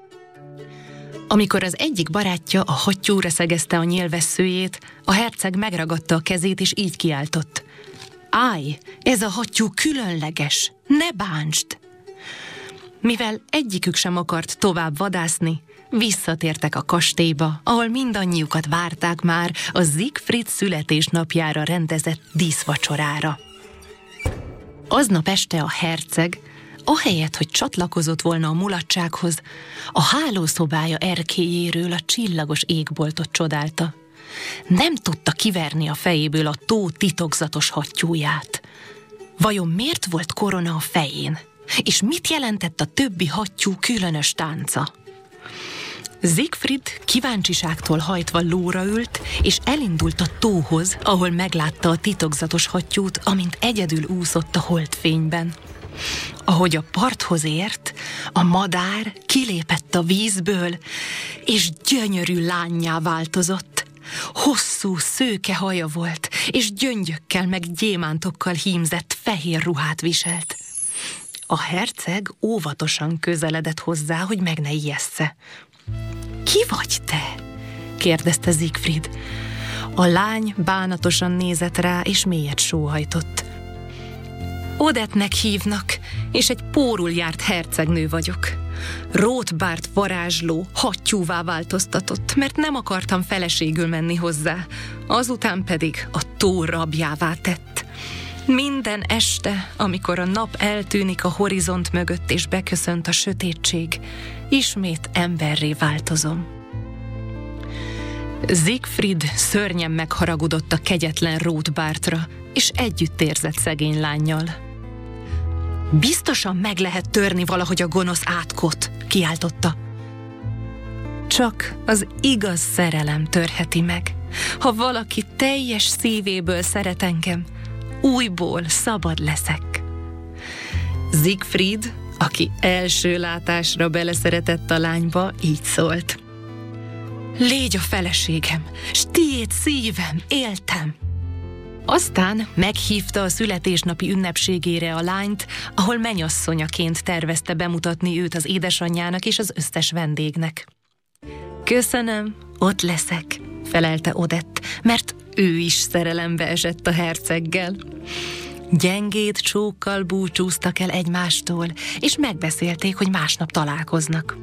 [SPEAKER 11] Amikor az egyik barátja a hattyúra szegezte a nyélvesszőjét, a herceg megragadta a kezét, és így kiáltott: Állj, ez a hattyú különleges, ne bántsd! Mivel egyikük sem akart tovább vadászni, visszatértek a kastélyba, ahol mindannyiukat várták már a Siegfried születésnapjára rendezett díszvacsorára. Aznap este a herceg, ahelyett, hogy csatlakozott volna a mulatsághoz, a hálószobája erkélyéről a csillagos égboltot csodálta. Nem tudta kiverni a fejéből a tó titokzatos hattyúját. Vajon miért volt korona a fején? És mit jelentett a többi hattyú különös tánca? Siegfried kíváncsiságtól hajtva lóra ült, és elindult a tóhoz, ahol meglátta a titokzatos hattyút, amint egyedül úszott a holdfényben. Ahogy a parthoz ért, a madár kilépett a vízből, és gyönyörű lánnyá változott. Hosszú, szőke haja volt, és gyöngyökkel meg gyémántokkal hímzett fehér ruhát viselt. A herceg óvatosan közeledett hozzá, hogy meg ne ijesssze. Ki vagy te? Kérdezte Siegfried. A lány bánatosan nézett rá, és mélyet sóhajtott. Odettnek hívnak, és egy pórul járt hercegnő vagyok. Rótbárt varázsló hattyúvá változtatott, mert nem akartam feleségül menni hozzá, azután pedig a tó rabjává tett. Minden este, amikor a nap eltűnik a horizont mögött és beköszönt a sötétség, ismét emberré változom. Siegfried szörnyen megharagudott a kegyetlen Rótbártra, és együtt érzett szegény lánnyal. Biztosan meg lehet törni valahogy a gonosz átkot, kiáltotta. Csak az igaz szerelem törheti meg. Ha valaki teljes szívéből szeret engem, újból szabad leszek. Siegfried, aki első látásra beleszeretett a lányba, így szólt. Légy a feleségem, s tiéd szívem, éltem. Aztán meghívta a születésnapi ünnepségére a lányt, ahol mennyasszonyaként tervezte bemutatni őt az édesanyjának és az összes vendégnek. Köszönöm, ott leszek, felelte Odett, mert ő is szerelembe esett a herceggel. Gyengéd csókkal búcsúztak el egymástól, és megbeszélték, hogy másnap találkoznak.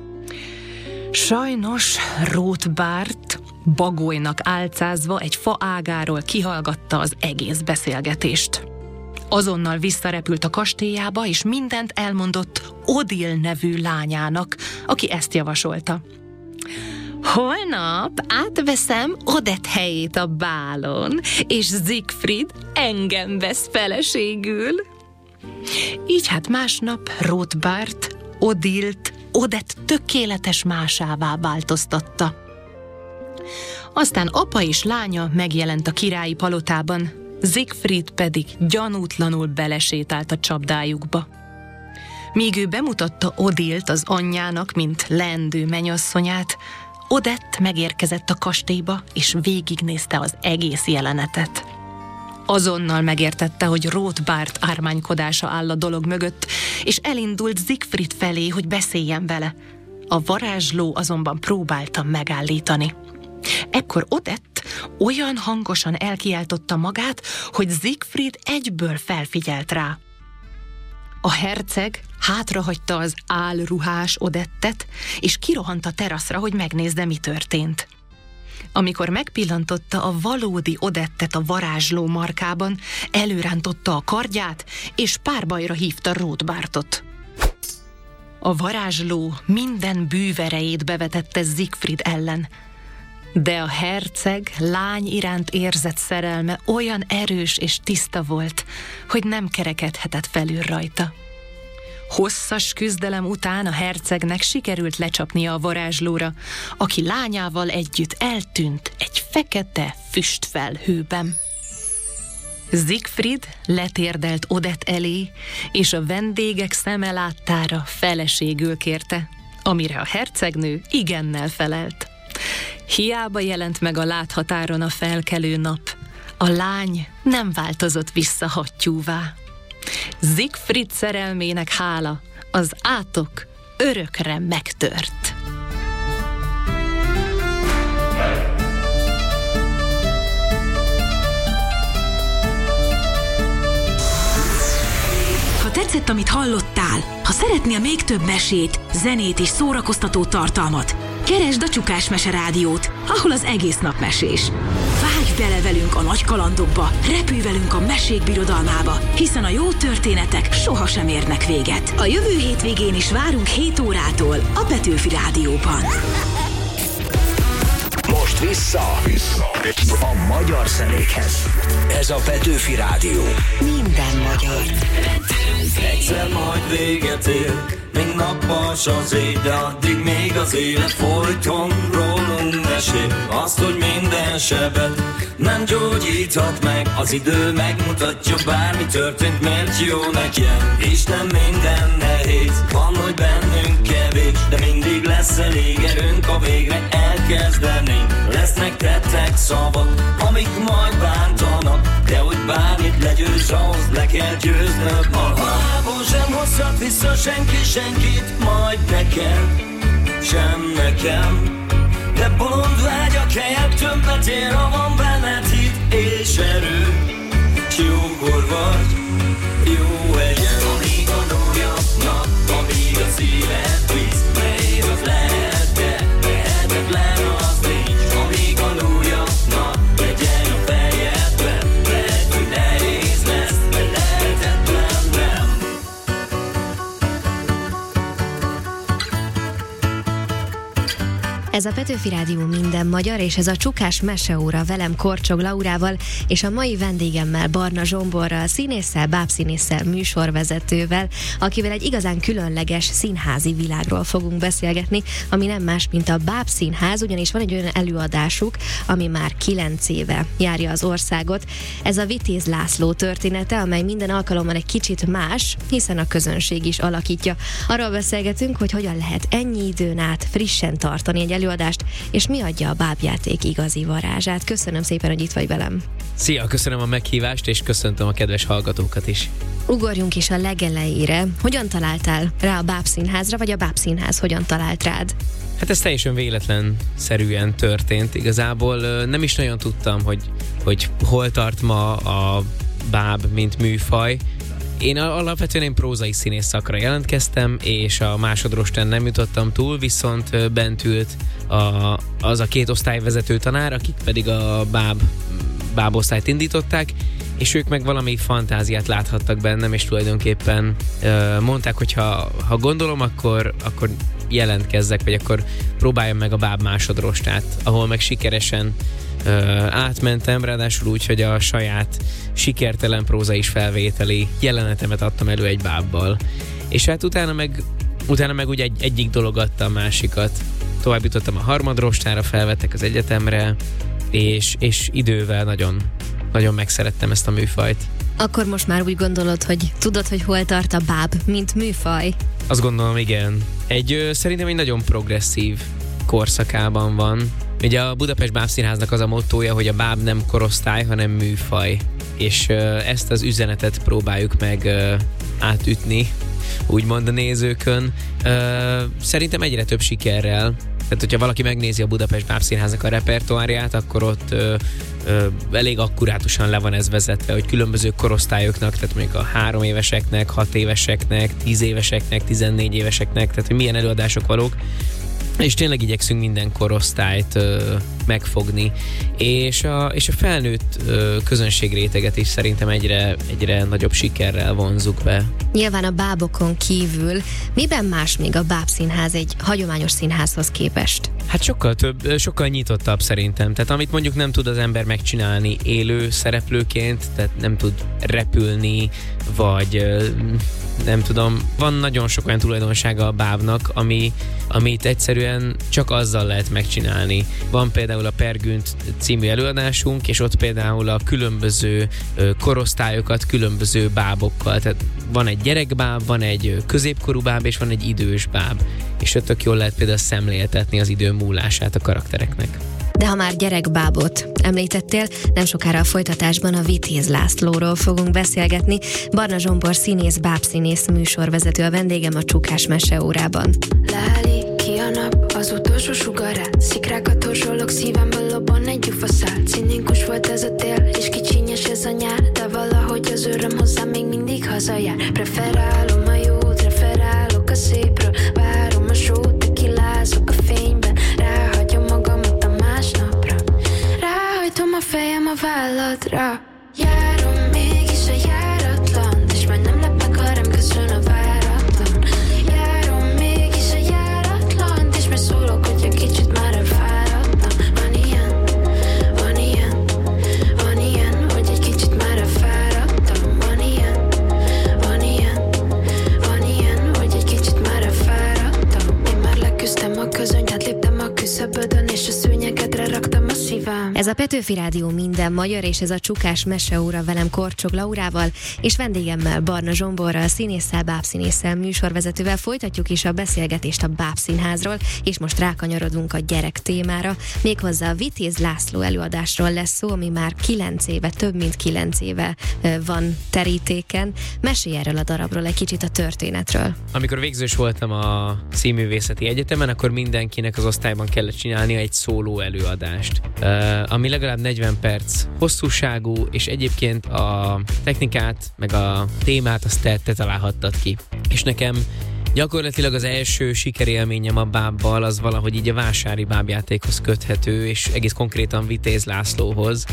[SPEAKER 11] Sajnos Rótbárt bagolynak álcázva egy fa ágáról kihallgatta az egész beszélgetést. Azonnal visszarepült a kastélyába, és mindent elmondott Odil nevű lányának, aki ezt javasolta. Holnap átveszem Odett helyét a bálon, és Siegfried engem vesz feleségül. Így hát másnap Rótbárt Odilt Odett tökéletes másává változtatta. Aztán apa és lánya megjelent a királyi palotában, Siegfried pedig gyanútlanul belesétált a csapdájukba. Míg ő bemutatta Odilt az anyjának, mint leendő mennyasszonyát, Odette megérkezett a kastélyba, és végignézte az egész jelenetet. Azonnal megértette, hogy Rothbart ármánykodása áll a dolog mögött, és elindult Siegfried felé, hogy beszéljen vele. A varázsló azonban próbálta megállítani. Ekkor Odette olyan hangosan elkiáltotta magát, hogy Siegfried egyből felfigyelt rá. A herceg hátrahagyta az álruhás Odettet, és kirohant a teraszra, hogy megnézze, mi történt. Amikor megpillantotta a valódi Odettet a varázsló markában, előrántotta a kardját, és párbajra hívta Rothbartot. A varázsló minden bűverejét bevetette Siegfried ellen, de a herceg lány iránt érzett szerelme olyan erős és tiszta volt, hogy nem kerekedhetett felül rajta. Hosszas küzdelem után a hercegnek sikerült lecsapnia a varázslóra, aki lányával együtt eltűnt egy fekete füstfelhőben. Siegfried letérdelt Odette elé, és a vendégek szeme láttára feleségül kérte, amire a hercegnő igennel felelt. Hiába jelent meg a láthatáron a felkelő nap, a lány nem változott vissza hattyúvá. Siegfried szerelmének hála, az átok örökre megtört.
[SPEAKER 2] Ha tetszett, amit hallottál, ha szeretnél még több mesét, zenét és szórakoztató tartalmat, keresd a Csukás Mese Rádiót, ahol az egész nap mesés. Vágj bele velünk a nagy kalandokba, repülj velünk a mesék birodalmába, hiszen a jó történetek sohasem érnek véget. A jövő hétvégén is várunk hét órától a Petőfi Rádióban.
[SPEAKER 12] Most vissza, vissza a magyar zenékhez. Ez a Petőfi Rádió. Minden magyar.
[SPEAKER 13] Egyszer majd véget ér, még nappals az ég, de addig még az élet folyton rólunk mesél. Azt, hogy minden sebet nem gyógyíthat meg, az idő megmutatja, bármi történt, mert jó nekem. Isten minden nehéz, van, hogy bennünk kevés, de mindig lesz elég erőnk, a végre elkezdenénk. Lesznek tettek szavak, amik majd bántanak, de hogy bármit legyőz, ahhoz le kell győznöd magad. Hából sem hozhat vissza senki senkit, majd nekem, sem nekem. De bolond vágyak helyett többet ér, ha van benned hit és erő. S jókor vagy, jó egyen. Amíg gondolja nap, amíg a szíved visz, nehéz az lehet, de lehetetlen az nincs. Amíg gondolja nap, legyen a fejedben, lehet, hogy nehéz lesz, de lehetetlen nem.
[SPEAKER 14] Ez a Petőfi Rádió Minden magyar, és ez a Csukás Meseóra velem Korcsog Laurával, és a mai vendégemmel, Barna Zsomborral, színésszel, bábszínésszel, műsorvezetővel, akivel egy igazán különleges színházi világról fogunk beszélgetni, ami nem más, mint a Bábszínház, ugyanis van egy olyan előadásuk, ami már kilenc éve járja az országot. Ez a Vitéz László története, amely minden alkalommal egy kicsit más, hiszen a közönség is alakítja. Arról beszélgetünk, hogy hogyan lehet ennyi időn át frissen tartani egy előadást, és mi adja a bábjáték igazi varázsát. Köszönöm szépen, hogy itt vagy velem.
[SPEAKER 15] Szia, köszönöm a meghívást, és köszöntöm a kedves hallgatókat is.
[SPEAKER 14] Ugorjunk is a legelejére. Hogyan találtál rá a Bábszínházra, vagy a Bábszínház hogyan talált rád?
[SPEAKER 15] Hát ez teljesen véletlenszerűen történt. Igazából nem is nagyon tudtam, hogy, hogy hol tart ma a báb, mint műfaj. Én alapvetően én prózai színész szakra jelentkeztem, és a másodrostán nem jutottam túl, viszont bent ült a, az a két osztályvezető tanár, akik pedig a báb, bábosztályt indították, és ők meg valami fantáziát láthattak bennem, és tulajdonképpen mondták, hogy ha, ha gondolom, akkor, akkor jelentkezzek, vagy akkor próbáljam meg a báb másodrostát, ahol meg sikeresen uh, átmentem, ráadásul úgy, hogy a saját sikertelen prózai is felvételi jelenetemet adtam elő egy bábbal. És hát utána meg, utána meg úgy egy, egyik dolog adta a másikat. Tovább jutottam a harmadrostára, felvettek az egyetemre, és, és idővel nagyon, nagyon megszerettem ezt a műfajt.
[SPEAKER 14] Akkor most már úgy gondolod, hogy tudod, hogy hol tart a báb, mint műfaj?
[SPEAKER 15] Azt gondolom, igen. Egy ö, szerintem egy nagyon progresszív korszakában van. Ugye a Budapest Bábszínháznak az a mottója, hogy a báb nem korosztály, hanem műfaj. És uh, ezt az üzenetet próbáljuk meg uh, átütni, úgymond a nézőkön. Uh, szerintem egyre több sikerrel. Tehát, hogyha valaki megnézi a Budapest Bábszínháznak a repertoárját, akkor ott ö, ö, elég akkurátusan le van ez vezetve, hogy különböző korosztályoknak, tehát mondjuk a három éveseknek, hat éveseknek, tíz éveseknek, tizennégy éveseknek, tehát hogy milyen előadások valók, és tényleg igyekszünk minden korosztályt ö, megfogni, és a, és a felnőtt ö, közönségréteget is szerintem egyre, egyre nagyobb sikerrel vonzuk be.
[SPEAKER 14] Nyilván a bábokon kívül miben más még a bábszínház egy hagyományos színházhoz képest?
[SPEAKER 15] Hát sokkal több, sokkal nyitottabb szerintem. Tehát amit mondjuk nem tud az ember megcsinálni élő szereplőként, tehát nem tud repülni, vagy nem tudom, van nagyon sok olyan tulajdonsága a bábnak, ami, amit egyszerűen csak azzal lehet megcsinálni. Van például a Pergünt című előadásunk, és ott például a különböző korosztályokat különböző bábokkal. Tehát van egy gyerekbáb, van egy középkorú báb, és van egy idős báb. És ott tök jól lehet például szemléltetni az idő múlását a karaktereknek.
[SPEAKER 14] De ha már gyerekbábot említettél, nem sokára a folytatásban a Vitéz Lászlóról fogunk beszélgetni. Barna Zsombor színész, bábszínész, műsorvezető a vendégem a Csukás Meseórában.
[SPEAKER 16] Leállí ki a nap, az utolsó sugarát, szikrákat torzsolok, szívemből lobban egy gyufaszál. Cinikus volt ez a tél, és kicsinyes ez a nyár, de valahogy az öröm hozzám még mindig hazajár. Preferálom a jót, referálok a szépről, várom a sót, tekilázok a fényben, ráhagyom magamat a másnapra, ráhajtom a fejem a válladra. Járom mégis a járatlan, és majd nem lep meg, ha rám köszön a váratlan. Járom mégis a járatlan, és majd szólok, hogy egy kicsit már elfáradtam. Van ilyen, van ilyen, van ilyen, hogy egy kicsit már elfáradtam. Van ilyen, van ilyen, van ilyen, hogy egy kicsit már elfáradtam. Én már leküzdtem a közönyt, hát léptem a küszöbödön, és a szőnyegedre raktam a szívem.
[SPEAKER 14] Ez a Petőfi Rádió minden magyar, és ez a Csukás Meseóra velem Korcsog Laurával, és vendégemmel Barna Zsomborral, színésszel, bábszínésszel, műsorvezetővel folytatjuk is a beszélgetést a Bábszínházról, és most rákanyarodunk a gyerek témára. Méghozzá a Vitéz László előadásról lesz szó, ami már kilenc éve, több mint kilenc éve van terítéken. Mesélj erről a darabról, egy kicsit a történetről.
[SPEAKER 15] Amikor végzős voltam a Színművészeti Egyetemen, akkor mindenkinek az osztályban kellett csinálnia egy szóló előadást, ami legalább negyven perc hosszúságú, és egyébként a technikát, meg a témát azt te, te találhattad ki. És nekem gyakorlatilag az első sikerélményem a bábbal az valahogy így a vásári bábjátékhoz köthető, és egész konkrétan Vitéz Lászlóhoz.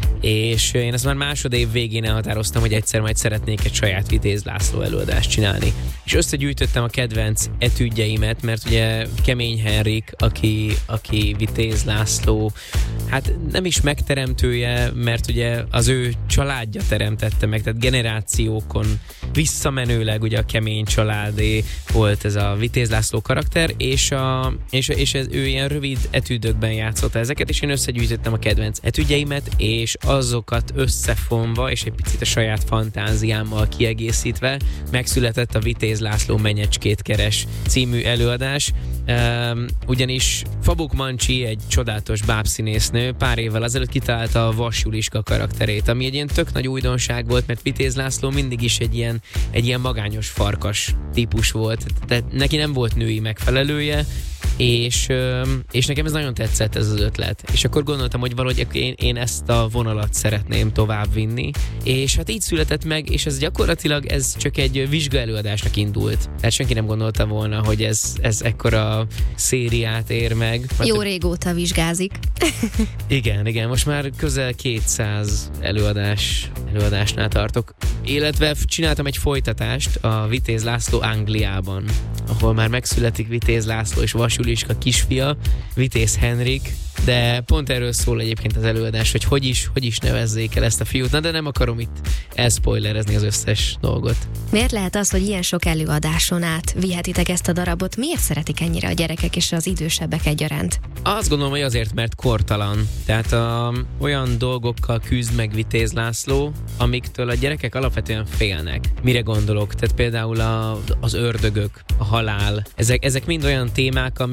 [SPEAKER 15] És én ezt már másodév végén elhatároztam, hogy egyszer majd szeretnék egy saját Vitéz László előadást csinálni. És összegyűjtöttem a kedvenc etüdjeimet, mert ugye Kemény Henrik, aki, aki Vitéz László, hát nem is megteremtője, mert ugye az ő családja teremtette meg, tehát generációkon visszamenőleg ugye a Kemény családé volt ez a Vitéz László karakter, és, a, és, és ez, ő ilyen rövid etüdökben játszotta ezeket, és én összegyűjtöttem a kedvenc etüdjeimet, és azokat összefonva, és egy picit a saját fantáziámmal kiegészítve megszületett a Vitéz László Menyecskét keres című előadás. Um, ugyanis Fabuk Mancsi, egy csodálatos bábszínésznő, pár évvel azelőtt kitalálta a Vas Juliska karakterét, ami egy ilyen tök nagy újdonság volt, mert Vitéz László mindig is egy ilyen, egy ilyen magányos farkas típus volt, tehát neki nem volt női megfelelője, és, és nekem ez nagyon tetszett, ez az ötlet. És akkor gondoltam, hogy valahogy én, én ezt a vonalat szeretném tovább vinni, és hát így született meg, és ez gyakorlatilag ez csak egy vizsgaelőadásnak indult. Tehát senki nem gondolta volna, hogy ez, ez ekkora szériát ér meg.
[SPEAKER 14] Jó régóta vizsgázik.
[SPEAKER 15] Igen, igen, most már közel kétszáz előadás, előadásnál tartok. Illetve csináltam egy folytatást a Vitéz László Angliában, ahol már megszületik Vitéz László és Vas Juliska kisfia, Vitéz Henrik, de pont erről szól egyébként az előadás, hogy hogy is, hogy is nevezzék el ezt a fiút. Na, de nem akarom itt elspoilerezni az összes dolgot.
[SPEAKER 14] Miért lehet az, hogy ilyen sok előadáson át vihetitek ezt a darabot? Miért szeretik ennyire a gyerekek és az idősebbek egyaránt?
[SPEAKER 15] Azt gondolom, hogy azért, mert kortalan. Tehát a, olyan dolgokkal küzd meg Vitéz László, amiktől a gyerekek alapvetően félnek. Mire gondolok? Tehát például a, az ördögök, a halál. Ezek, ezek mind olyan témák, amik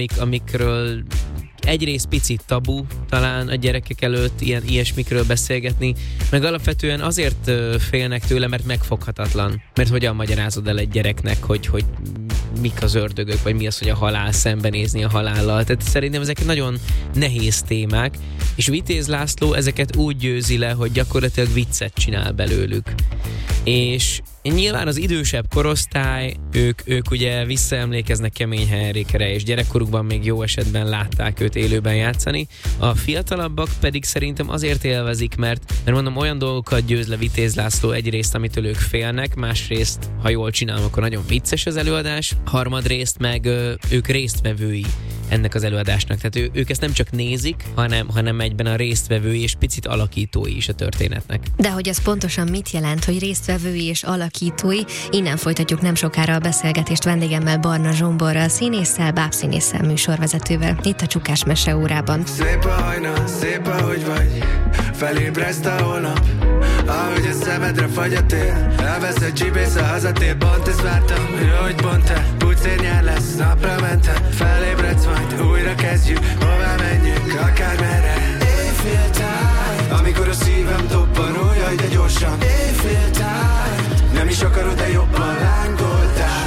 [SPEAKER 15] amik, amikről egyrészt picit tabu talán a gyerekek előtt ilyen ilyesmikről beszélgetni, meg alapvetően azért félnek tőle, mert megfoghatatlan. Mert hogyan magyarázod el egy gyereknek, hogy, hogy mik az ördögök, vagy mi az, hogy a halál, szembenézni a halállal. Tehát szerintem ezek nagyon nehéz témák, és Vitéz László ezeket úgy győzi le, hogy gyakorlatilag viccet csinál belőlük. És nyilván az idősebb korosztály, ők, ők ugye visszaemlékeznek Kemény Henrikre, és gyerekkorukban még jó esetben látták őt élőben játszani. A fiatalabbak pedig szerintem azért élvezik, mert, mert mondom, olyan dolgokat győz le Vitéz László, egyrészt, amitől ők félnek, másrészt, ha jól csinálom, akkor nagyon vicces az előadás, harmadrészt meg ők résztvevői ennek az előadásnak. Tehát ő, ők ezt nem csak nézik, hanem, hanem egyben a résztvevői és picit alakítói is a történetnek.
[SPEAKER 14] De hogy ez pontosan mit jelent, hogy résztvevői és alakítói, innen folytatjuk nem sokára a beszélgetést vendégemmel, Barna Zsomborral, színésszel, bábszínésszel, műsorvezetővel, itt a Csukás Mese órában.
[SPEAKER 17] Szép a hajna, szép ahogy vagy, felébreszt a holnap, ahogy a szemedre fagy a tél, elvesz egy csibész a hazatér, pont ezt vártam, hogy pont te, pucérnyár lesz, napra mente, felébredsz majd, újra kezdjük, hová menjünk, akármerre. Éjféltáj, amikor a szívem dobban, ó, jaj, de gyorsan. Éjféltáj, nem is akarod, de jobban lángoltál.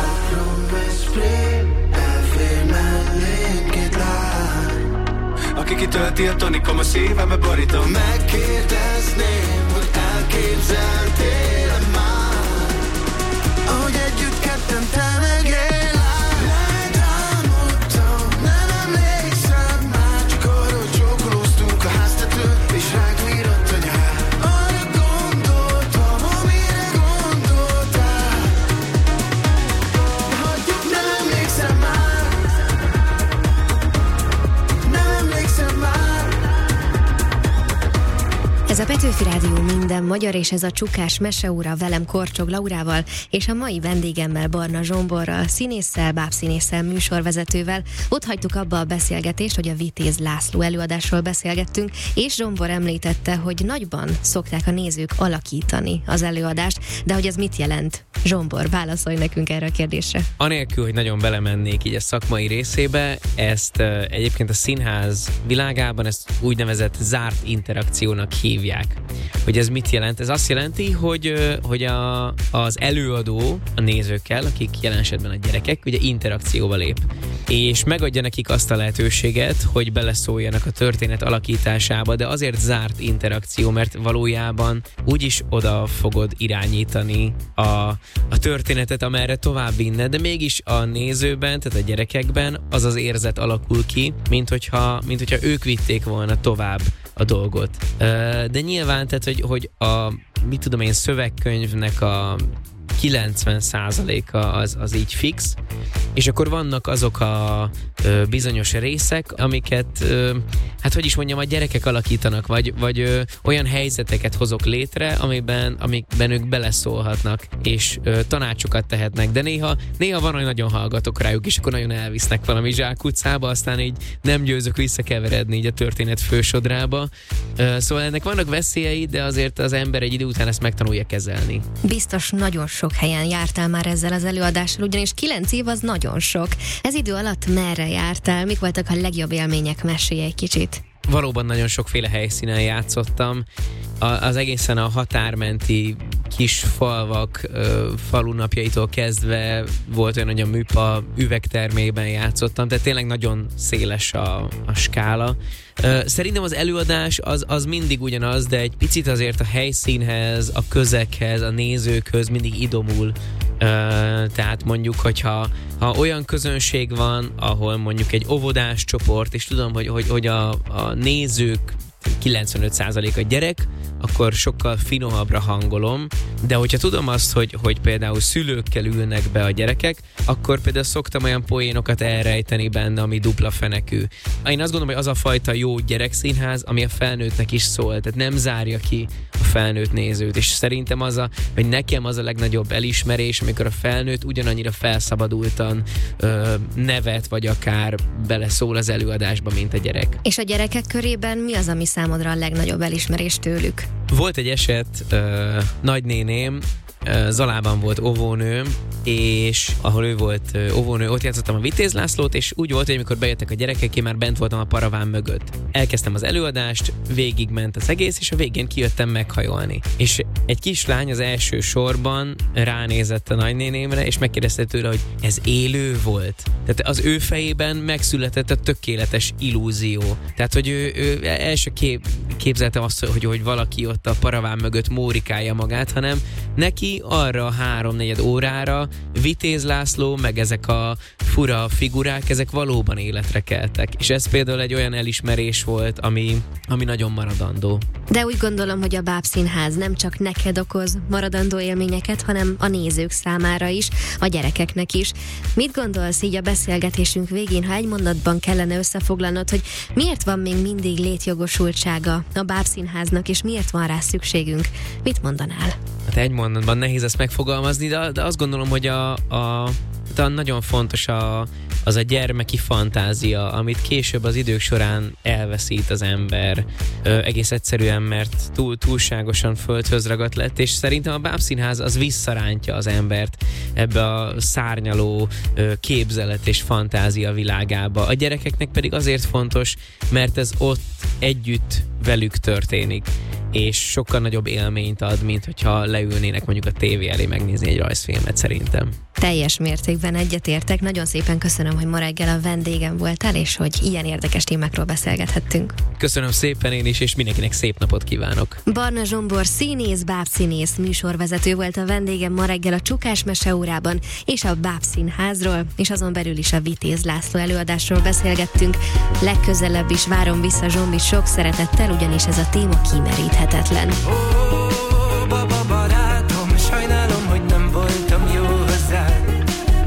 [SPEAKER 17] Elfér mellénk két lány, aki kitölti a tonikom, a szívembe borítom. Megkérdezném, hogy elképzeltél már, ahogy együtt ketten te meg én.
[SPEAKER 14] Ez a Petőfi Rádió minden magyar, és ez a Csukás Meseóra velem Korcsog Laurával, és a mai vendégemmel, Barna Zsomborral, színésszel, bábszínésszel, műsorvezetővel. Ott hagytuk abba a beszélgetést, hogy a Vitéz László előadásról beszélgettünk, és Zsombor említette, hogy nagyban szokták a nézők alakítani az előadást, de hogy ez mit jelent? Zsombor, válaszolj nekünk erre a kérdésre.
[SPEAKER 15] Anélkül, hogy nagyon belemennék így a szakmai részébe, ezt uh, egyébként a színház világában ezt úgynevezett zárt interakciónak hívják. Hogy ez mit jelent? Ez azt jelenti, hogy, uh, hogy a, az előadó a nézőkkel, akik jelen esetben a gyerekek, ugye interakcióba lép. És megadja nekik azt a lehetőséget, hogy beleszóljanak a történet alakításába, de azért zárt interakció, mert valójában úgyis oda fogod irányítani a, a történetet, amerre tovább vinne, de mégis a nézőben, tehát a gyerekekben az az érzet alakul ki, mint hogyha, mint hogyha ők vitték volna tovább a dolgot. De nyilván, tehát, hogy, hogy a, mit tudom én, szövegkönyvnek a kilencven százaléka az, az így fix, és akkor vannak azok a ö, bizonyos részek, amiket, ö, hát hogy is mondjam, a gyerekek alakítanak, vagy, vagy ö, olyan helyzeteket hozok létre, amiben, amikben ők beleszólhatnak, és ö, tanácsokat tehetnek, de néha, néha van, hogy nagyon hallgatok rájuk, és akkor nagyon elvisznek valami zsákutcába, aztán így nem győzök visszakeveredni így a történet fősodrába. Ö, szóval ennek vannak veszélyei, de azért az ember egy idő után ezt megtanulja kezelni.
[SPEAKER 14] Biztos nagyon sok helyen jártál már ezzel az előadással, ugyanis kilenc év az nagyon sok. Ez idő alatt merre jártál? Mik voltak a legjobb élmények? Mesélj egy kicsit.
[SPEAKER 15] Valóban nagyon sokféle helyszínen játszottam. A, az egészen a határmenti kis falvak ö, falunapjaitól kezdve volt olyan, hogy a Műpa üvegtermében játszottam, tehát tényleg nagyon széles a, a skála. Ö, szerintem az előadás az, az mindig ugyanaz, de egy picit azért a helyszínhez, a közeghez, a nézőkhöz mindig idomul. Ö, tehát mondjuk, hogyha ha olyan közönség van, ahol mondjuk egy óvodás csoport, és tudom, hogy, hogy, hogy a, a nézők kilencvenöt százalék a gyerek, akkor sokkal finomabbra hangolom, de hogyha tudom azt, hogy, hogy például szülőkkel ülnek be a gyerekek, akkor például szoktam olyan poénokat elrejteni benne, ami dupla fenekű. Én azt gondolom, hogy az a fajta jó gyerekszínház, ami a felnőttnek is szól, tehát nem zárja ki a felnőtt nézőt, és szerintem az a, hogy nekem az a legnagyobb elismerés, amikor a felnőtt ugyanannyira felszabadultan ö, nevet, vagy akár beleszól az előadásba, mint a gyerek.
[SPEAKER 14] És a gyerekek körében mi az, ami számodra a legnagyobb elismerés tőlük?
[SPEAKER 15] Volt egy eset, uh, nagynéném, Zalában volt óvónőm, és ahol ő volt óvónő, ott játszottam a Vitéz Lászlót, és úgy volt, hogy amikor bejöttek a gyerekek, én már bent voltam a paraván mögött. Elkezdtem az előadást, végigment az egész, és a végén kijöttem meghajolni. És egy kislány az első sorban ránézett a nagynénémre, és megkérdezte tőle, hogy ez élő volt. Tehát az ő fejében megszületett a tökéletes illúzió. Tehát, hogy ő, ő el se kép, képzelte azt, hogy, hogy valaki ott a paraván mögött mórikálja magát, hanem neki arra három-negyed órára Vitéz László, meg ezek a fura figurák, ezek valóban életre keltek. És ez például egy olyan elismerés volt, ami, ami nagyon maradandó.
[SPEAKER 14] De úgy gondolom, hogy a Bábszínház nem csak neked okoz maradandó élményeket, hanem a nézők számára is, a gyerekeknek is. Mit gondolsz így a beszélgetésünk végén, ha egy mondatban kellene összefoglalnod, hogy miért van még mindig létjogosultsága a Bábszínháznak, és miért van rá szükségünk? Mit mondanál?
[SPEAKER 15] Hát egy mondatban nehéz ezt megfogalmazni, de, de azt gondolom, hogy a, a de nagyon fontos a, az a gyermeki fantázia, amit később az idők során elveszít az ember, ö, egész egyszerűen, mert túl, túlságosan földhöz ragadt lett, és szerintem a Bábszínház az visszarántja az embert ebbe a szárnyaló ö, képzelet és fantázia világába. A gyerekeknek pedig azért fontos, mert ez ott együtt velük történik, és sokkal nagyobb élményt ad, mint hogyha leülnének mondjuk a tévé elé megnézni egy rajzfilmet, szerintem.
[SPEAKER 14] Teljes mértékben egyetértek. Nagyon szépen köszönöm, hogy ma reggel a vendégem voltál, és hogy ilyen érdekes témákról beszélgethettünk.
[SPEAKER 15] Köszönöm szépen én is, és mindenkinek szép napot kívánok.
[SPEAKER 14] Barna Zsombor színész, bábszínész, műsorvezető volt a vendégem ma reggel a Csukás Meseórában, és a Bábszínházról, és azon belül is a Vitéz László előadásról beszélgettünk. Legközelebb is várom vissza Zsombi sok szeretettel, ugyanis ez a téma kimeríthetetlen.
[SPEAKER 17] Oh, baba barátom, sajnálom, hogy nem voltam jó hozzád.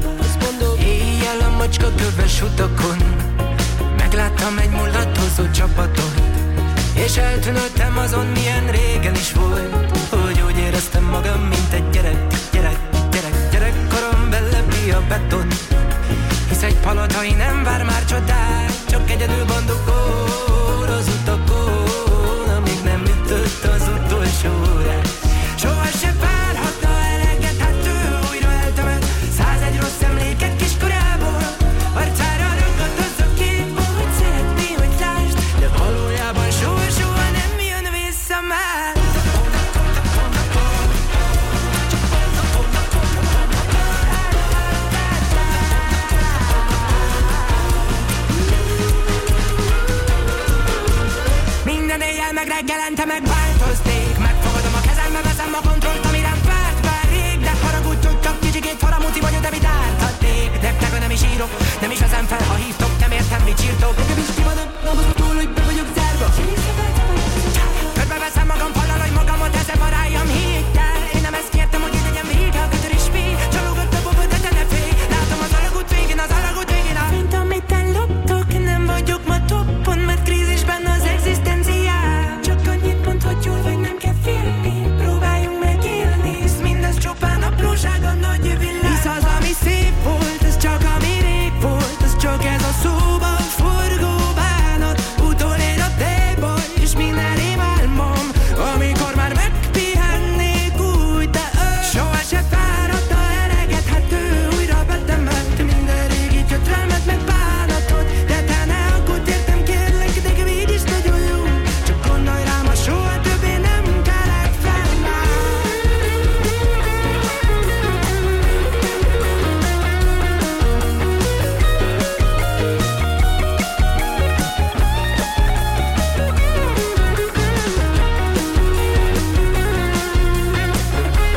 [SPEAKER 17] Éjjel a macska köves utakon megláttam egy mullatozó csapatot, és eltűnődtem azon, milyen régen is volt, hogy úgy éreztem magam, mint egy gyerek, gyerek, gyerek, gyerekkorom belebbi a beton. Hisz egy palotai nem vár már csodát, csak egyedül bandukol az utakon, amíg nem ütött az utolsó órát. Soha se várhatna eleget, hát ő újra eltemet százegy rossz emléket kiskorából. Arcára ragadt az a kép, hogy szeretné, hogy lásd, de valójában soha-soha nem jön vissza már. Minden éjjel meg reggelente meg bár